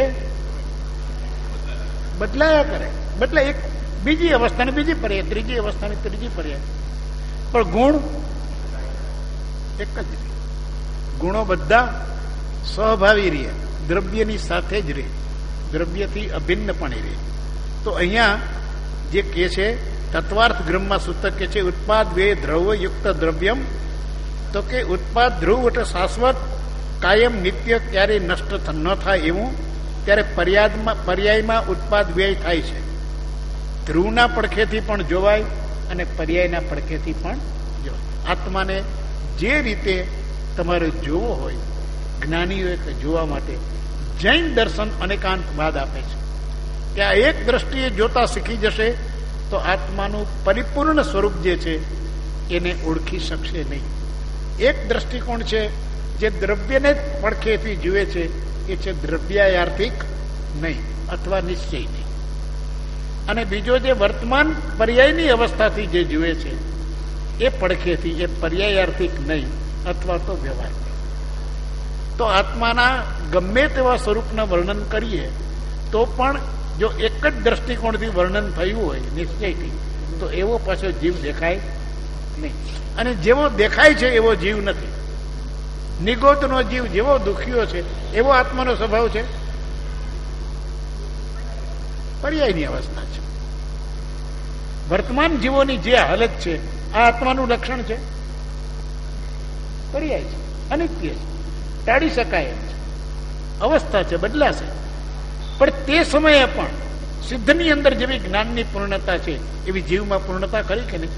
બદલાયા કરે. બદલાય એક બીજી અવસ્થાની બીજી પર્યાય, ત્રીજી અવસ્થાની ત્રીજી પર્યાય. પણ ગુણ એક જ રહે. ગુણો બધા સ્વભાવી રહે, દ્રવ્યની સાથે જ રહે, દ્રવ્યથી અભિન્નપણે રહે. તો અહીંયા જે કે છે તત્વાર્થ બ્રહ્મા સૂત્ર કે છે ઉત્પાદ વે દ્રવ્ય યુક્ત દ્રવ્યમ, તો કે ઉત્પાદ ધ્રુવ એટલે શાશ્વત કાયમ નિત્ય ક્યારેય નષ્ટ ન થાય એવું, ત્યારે પર્યાયમાં ઉત્પાદ વ્યય થાય છે. ધ્રુવના પડખેથી પણ જોવાય અને પર્યાયના પડખેથી પણ જોવાય. આત્માને જે રીતે તમારે જોવો હોય, જ્ઞાનીઓએ જોવા માટે જૈન દર્શન અનેકાંત વાદ આપે છે કે આ એક દ્રષ્ટિએ જોતા શીખી જશે તો આત્માનું પરિપૂર્ણ સ્વરૂપ જે છે એને ઓળખી શકશે નહીં. એક દ્રષ્ટિકોણ છે જે દ્રવ્યને જ પડખેથી જુએ છે, એ છે દ્રવ્યાયાર્થિક નહીં અથવા નિશ્ચય નહીં. અને બીજો જે વર્તમાન પર્યાયની અવસ્થાથી જે જુએ છે એ પડખેથી, એ પર્યાયાર્થિક નહીં અથવા તો વ્યવહાર. તો આત્માના ગમે તેવા સ્વરૂપના વર્ણન કરીએ તો પણ જો એક જ દ્રષ્ટિકોણથી વર્ણન થયું હોય નિશ્ચયથી, તો એવો પાછો જીવ દેખાય નહીં. અને જેવો દેખાય છે એવો જીવ નથી. નિગોતનો જીવ જેવો દુખ્યો છે એવો આત્માનો સ્વભાવ છે, પર્યાયની અવસ્થા છે. વર્તમાન જીવોની જે હાલત છે આ આત્માનું લક્ષણ છે, પર્યાય છે, અનિત્ય છે, ટાળી શકાય એમ છે, અવસ્થા છે, બદલાશે. પણ તે સમયે પણ સિદ્ધની અંદર જેવી જ્ઞાનની પૂર્ણતા છે એવી જીવમાં પૂર્ણતા ખરી કે નહીં?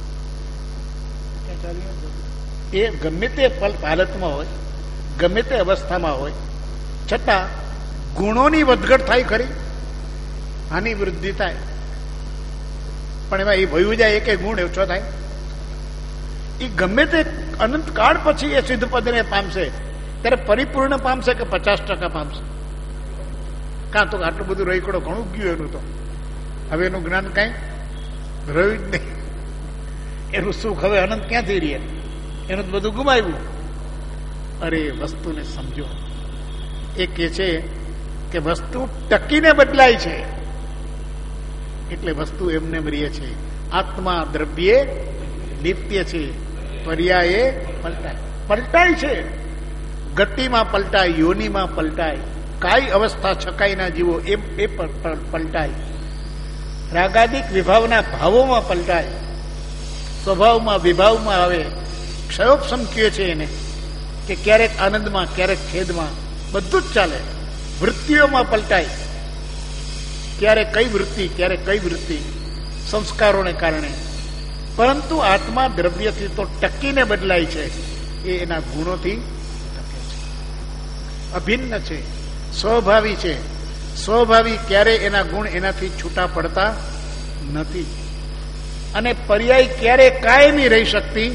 એ ગમે તે હાલતમાં હોય, ગમે તે અવસ્થામાં હોય, છતાં ગુણોની વધઘટ થાય ખરી, આની વૃદ્ધિ થાય, પણ એમાં એ વયું જાય એક ગુણ ઓછો થાય. એ ગમે તે અનંત કાળ પછી એ સિદ્ધ પદને પામશે ત્યારે પરિપૂર્ણ પામશે કે 50% પામશે? કાં તો આટલું બધું રહીકડો ઘણું ગયું એનું, તો હવે એનું જ્ઞાન કઈ રહ્યું જ નહીં. એનું સુખ હવે અનંત ક્યાંથી રહે? એનું બધું ગુમાવ્યું. અરે વસ્તુને સમજો. એ કે છે કે વસ્તુ ટકીને બદલાય છે, એટલે વસ્તુ એમને રહે છે. આત્મા દ્રવ્યે નિત્ય છે, પર્યાયે પલટાય છે. ગતિમાં પલટાય, યોનિમાં પલટાય, કાય અવસ્થા છકાઈના જીવો એ પલટાય, રાગાદિક વિભાવના ભાવોમાં પલટાય, સ્વભાવમાં વિભાવમાં આવે. ક્ષયોપસમ કહે છે એને કે ક્યારેક આનંદમાં, ક્યારેક ખેદમાં, બધું જ ચાલે. વૃત્તિઓમાં પલટાય, ક્યારેક કઈ વૃત્તિ, ક્યારેક કઈ વૃત્તિ, સંસ્કારોને કારણે. પરંતુ આત્મા દ્રવ્યથી તો ટકીને બદલાય છે, એ એના ગુણોથી ટકે છે, અભિન્ન છે, સ્વભાવી છે. સ્વભાવી ક્યારે એના ગુણ એનાથી છૂટા પડતા નથી. અને પર્યાય ક્યારે કાયમી રહી શકતી.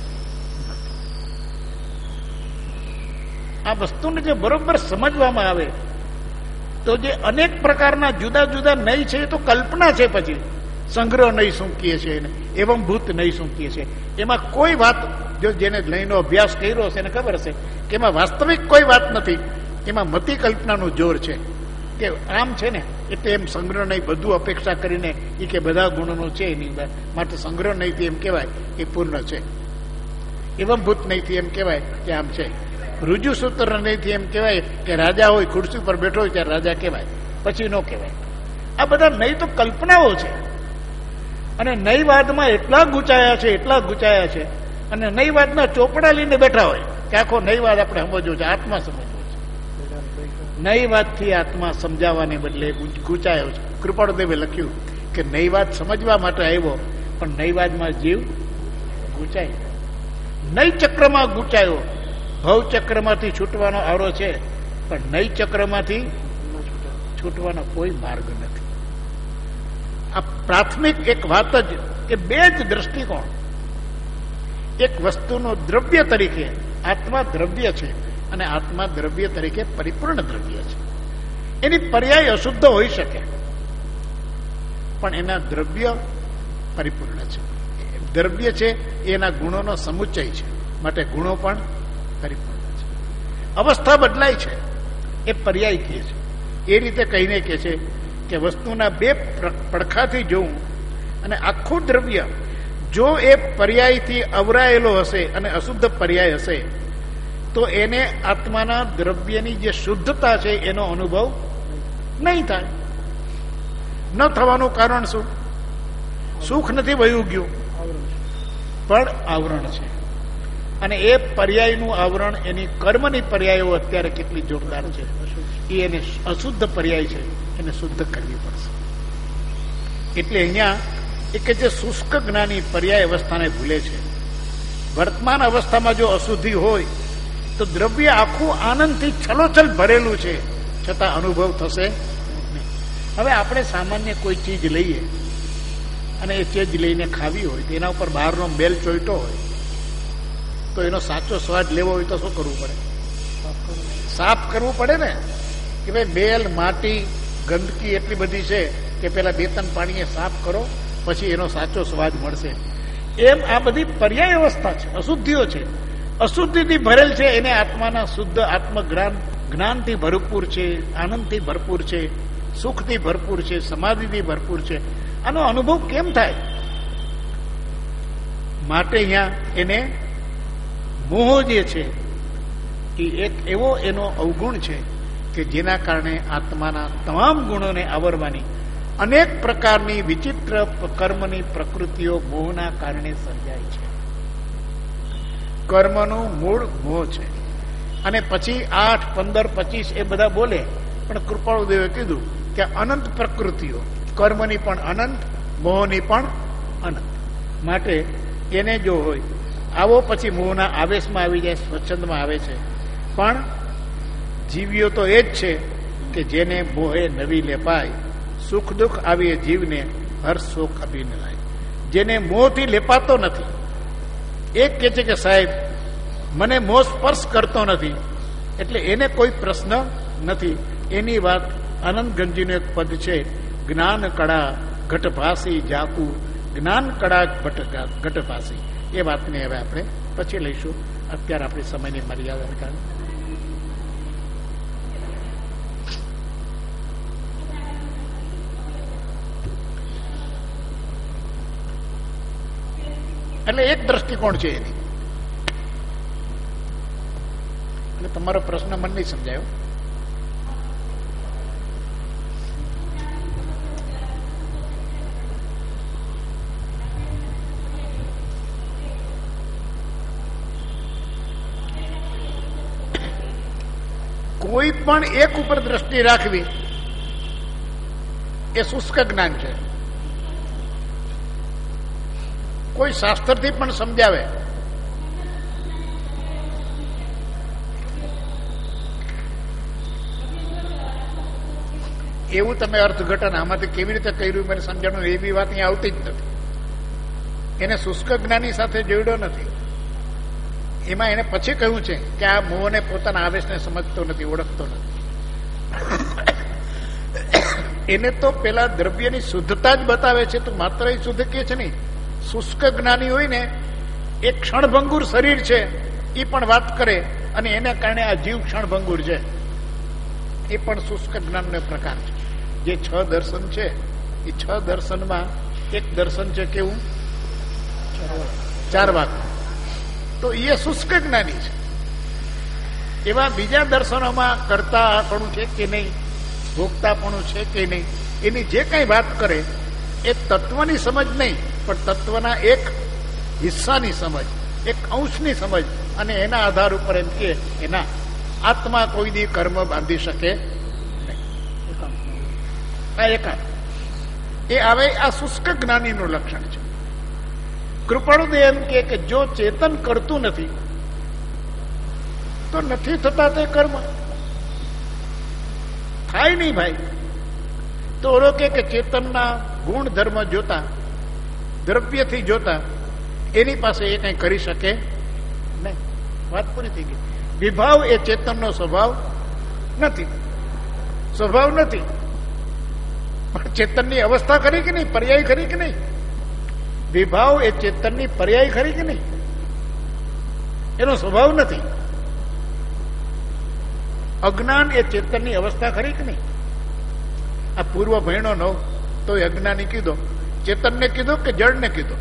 આ વસ્તુને જે બરોબર સમજવામાં આવે તો જે અનેક પ્રકારના જુદા જુદા નહીં છે એ તો કલ્પના છે. પછી સંગ્રહ નહીં શું કહે છે એને, એવમ ભૂત નહીં શું કહે છે, એમાં કોઈ વાત જો જેને લઈને અભ્યાસ કર્યો હશે એને ખબર હશે કે એમાં વાસ્તવિક કોઈ વાત નથી. એમાં મતિ કલ્પનાનું જોર છે કે આમ છે ને એટલે એમ સંગ્રહ નહીં, બધું અપેક્ષા કરીને એ કે બધા ગુણોનું છે એની અંદર, માટે સંગ્રહ નહીંથી એમ કહેવાય એ પૂર્ણ છે. એવમ ભૂત નહીંથી એમ કહેવાય કે આમ છે. રુજુ સૂત્ર નહીંથી એમ કહેવાય કે રાજા હોય, ખુરશી પર બેઠો હોય ત્યારે રાજા કહેવાય, પછી ન કહેવાય. આ બધા નહીં તો કલ્પનાઓ છે. અને નૈવાદમાં એટલા ગુચાયા છે અને નૈવાદના ચોપડા લઈને બેઠા હોય કે આખો નૈવાદ આપણે સમજવો છે, આત્મા સમજવો છે. નઈ વાતથી આત્મા સમજાવવાને બદલે ગૂંચાયો છે. કૃપાળુદેવે લખ્યું કે નઈ વાત સમજવા માટે આવ્યો, પણ નઈ વાતમાં જીવ ગૂંચાય. નઈ ચક્રમાં ગૂંચાયો. ભવ ચક્રમાંથી છૂટવાનો આરો છે, પણ નઈ ચક્રમાંથી છૂટવાનો કોઈ માર્ગ નથી. આ પ્રાથમિક એક વાત જ કે બે જ દ્રષ્ટિકોણ. એક વસ્તુનો દ્રવ્ય તરીકે આત્મા દ્રવ્ય છે અને આત્મા દ્રવ્ય તરીકે પરિપૂર્ણ દ્રવ્ય છે. એની પર્યાય અશુદ્ધ હોઈ શકે, પણ એના દ્રવ્ય પરિપૂર્ણ છે. દ્રવ્ય છે એના ગુણોનો સમુચ્ચય છે, માટે ગુણો પણ પરિપૂર્ણ છે. અવસ્થા બદલાય છે એ પર્યાય કહે છે. એ રીતે કહીને કહે છે કે વસ્તુના બે પડખાથી જોવું અને આખું દ્રવ્ય જો એ પર્યાયથી અવરાયેલો હશે અને અશુદ્ધ પર્યાય હશે તો એને આત્માના દ્રવ્યની જે શુદ્ધતા છે એનો અનુભવ નહીં થાય. ન થવાનું કારણ શું? સુખ નથી વયું ગયું, પણ આવરણ છે. અને એ પર્યાયનું આવરણ એની કર્મની પર્યાયો અત્યારે કેટલી જોરદાર છે. એ એને અશુદ્ધ પર્યાય છે, એને શુદ્ધ કરવી પડશે. એટલે અહીંયા એ કે જે શુષ્ક જ્ઞાની પર્યાય અવસ્થાને ભૂલે છે. વર્તમાન અવસ્થામાં જો અશુદ્ધિ હોય તો દ્રવ્ય આખું આનંદથી છલોછલ ભરેલું છે, છતાં અનુભવ થશે નહીં. હવે આપણે સામાન્ય કોઈ ચીજ લઈએ અને એ ચીજ લઈને ખાવી હોય તો એના ઉપર બહારનો બેલ ચોઈટો હોય તો એનો સાચો સ્વાદ લેવો હોય તો શું કરવું પડે? સાફ કરવું પડે ને. કે ભાઈ બેલ, માટી, ગંદકી એટલી બધી છે કે પેલા 2-3 પાણીએ સાફ કરો, પછી એનો સાચો સ્વાદ મળશે. એમ આ બધી પર્યાય અવસ્થા છે, અશુદ્ધિઓ છે. અશુદ્ધિથી ભરેલ છે એને આત્માના શુદ્ધ આત્મજ્ઞાન, જ્ઞાનથી ભરપૂર છે, આનંદથી ભરપૂર છે, સુખથી ભરપૂર છે, સમાધિથી ભરપૂર છે. આનો અનુભવ કેમ થાય? માટે અહીંયા એને મોહ જે છે એ એક એવો એનો અવગુણ છે કે જેના કારણે આત્માના તમામ ગુણોને આવરવાની અનેક પ્રકારની વિચિત્ર કર્મની પ્રકૃતિઓ મોહના કારણે સર્જાય છે. કર્મનું મૂળ મોહ છે. અને પછી 8, 15, 25 એ બધા બોલે, પણ કૃપાળુદેવે કીધું કે અનંત પ્રકૃતિઓ, કર્મની પણ અનંત, મોહની પણ અનંત. માટે એને જો હોય આવો પછી મોહના આવેશમાં આવી જાય, સ્વચ્છંદમાં આવે છે. પણ જીવ્યો તો એ જ છે કે જેને મોહે નવી લેપાય, સુખ દુઃખ આવી જીવને હર્ષ શોક અભિન લાય. જેને મોહથી લેપાતો નથી. એક કહે છે કે સાહેબ મને મોહ સ્પર્શ કરતો નથી, એટલે એને કોઈ પ્રશ્ન નથી. એની વાત આનંદ ગંજીનું એક પદ છે, જ્ઞાન કળા ઘટભાસી જાકુ, જ્ઞાન કળા ઘટભાસી. એ વાતને હવે આપણે પછી લઈશું. અત્યારે આપણી સમયની મર્યાદાને કારણે એટલે એક દ્રષ્ટિકોણ છે એની. એટલે તમારો પ્રશ્ન મને નહીં સમજાયો. કોઈ પણ એક ઉપર દ્રષ્ટિ રાખવી એ શુષ્ક જ્ઞાન છે. કોઈ શાસ્ત્રથી પણ સમજાવે એવું તમે અર્થઘટન આમાંથી કેવી રીતે કર્યું મને સમજાણું એવી વાત અહીં આવતી જ નથી. એને શુષ્ક જ્ઞાની સાથે જોડ્યો નથી. એમાં એને પછી કહ્યું છે કે આ મોહને પોતાના આવેશને સમજતો નથી, ઓળખતો નથી. એને તો પેલા દ્રવ્યની શુદ્ધતા જ બતાવે છે, તો માત્ર એ શુદ્ધ કે છે નહીં. શુષ્ક જ્ઞાની હોય ને એ ક્ષણભંગુર શરીર છે એ પણ વાત કરે, અને એને કારણે આ જીવ ક્ષણભંગુર છે એ પણ શુષ્ક જ્ઞાનનો પ્રકાર છે. જે 6 દર્શન છે એ 6 દર્શનમાં એક દર્શન છે કેવું? 4 વાક. તો એ શુષ્ક જ્ઞાની છે. એવા બીજા દર્શનોમાં કર્તાપણું છે કે નહીં, ભોગતાપણું છે કે નહીં, એની જે કઈ વાત કરે એ તત્વની સમજ નહીં, પણ તત્વના એક હિસ્સાની સમજ, એક અંશની સમજ, અને એના આધાર ઉપર એમ કે એના આત્મા કોઈ દી કર્મ બાંધી શકે નહીં. આ એકાંત એ આવે આ શુષ્ક જ્ઞાનીનું લક્ષણ છે. કૃપાળુદેવ એમ કે જો ચેતન કરતું નથી તો નથી થતા તે કર્મ. થાય નહીં ભાઈ. તો ઓલો કે ચેતનના ગુણ ધર્મ જોતા, દ્રવ્યથી જોતા એની પાસે એ કઈ કરી શકે નહીં. વાત પૂરી થઈ ગઈ. વિભાવ એ ચેતનનો સ્વભાવ નથી. સ્વભાવ નથી, પણ ચેતનની અવસ્થા ખરી કે નહીં? પર્યાય ખરી કે નહીં? વિભાવ એ ચેતનની પર્યાય ખરી કે નહીં? એનો સ્વભાવ નથી. અજ્ઞાન એ ચેતનની અવસ્થા ખરી કે નહીં? આ પૂર્વ ભણ્યો ન તો અજ્ઞાની કીધો, ચેતનને કીધો કે જળને કીધો?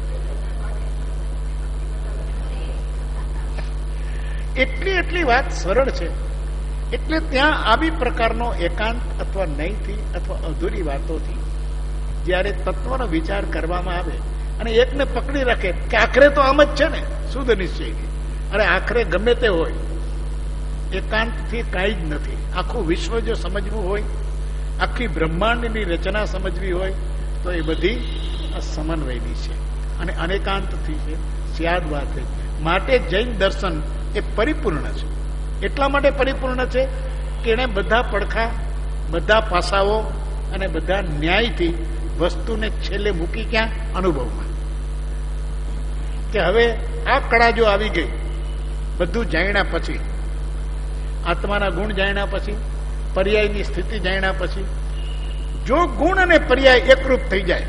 એટલી વાત સરળ છે. એટલે ત્યાં આવી પ્રકારનો એકાંત અથવા નહીંથી અથવા અધૂરી વાતોથી જયારે તત્વનો વિચાર કરવામાં આવે અને એકને પકડી રાખે કે આખરે તો આમ જ છે ને, શુદ્ધ નિશ્ચયથી, અને આખરે ગમે તે હોય, એકાંતથી કાંઈ જ નથી. આખું વિશ્વ જો સમજવું હોય, આખી બ્રહ્માંડની રચના સમજવી હોય તો એ બધી સમન્વયની છે અને અનેકાંતથી છે. સ્યાદ વાત છે. માટે જૈન દર્શન એ પરિપૂર્ણ છે. એટલા માટે પરિપૂર્ણ છે કે એને બધા પડખા, બધા પાસાઓ અને બધા ન્યાયથી વસ્તુને છેલ્લે મૂકી ક્યાં? અનુભવમાં. કે હવે આ કળા જો આવી ગઈ, બધું જાણ્યા પછી, આત્માના ગુણ જાણ્યા પછી, પર્યાયની સ્થિતિ જાણ્યા પછી, જો ગુણ અને પર્યાય એકરૂપ થઈ જાય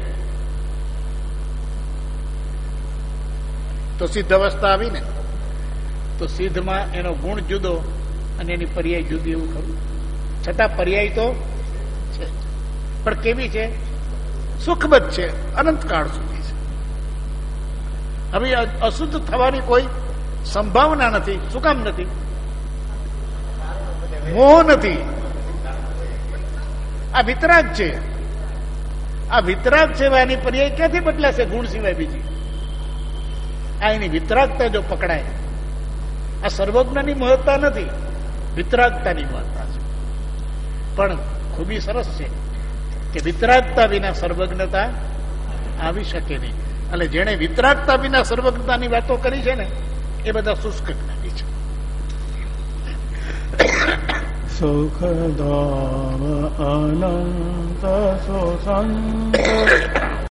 તો સિદ્ધ અવસ્થા આવી ને. તો સિદ્ધમાં એનો ગુણ જુદો અને એની પર્યાય જુદી, એવું ખરું? છતાં પર્યાય તો છે, પણ કેવી છે? સુખબદ્ધ છે, અનંતકાળ સુધી છે. હવે અશુદ્ધ થવાની કોઈ સંભાવના નથી. શું કામ નથી? મોહ નથી. આ વિતરાગ છે. આ વિતરાગ છે. એની પર્યાય ક્યાંથી બદલાશે? ગુણ સિવાય બીજી. આ એની વિતરાગતા જો પકડાય, આ સર્વજ્ઞની મહત્તા નથી, વિતરાગતાની મહત્તા છે. પણ ખૂબી સરસ છે કે વિતરાગતા વિના સર્વજ્ઞતા આવી શકે નહીં. અને જેણે વિતરાગતા વિના સર્વજ્ઞતાની વાતો કરી છે ને એ બધા શુષ્ક જ્ઞાની છે. સુખદામ અનંત સુસંત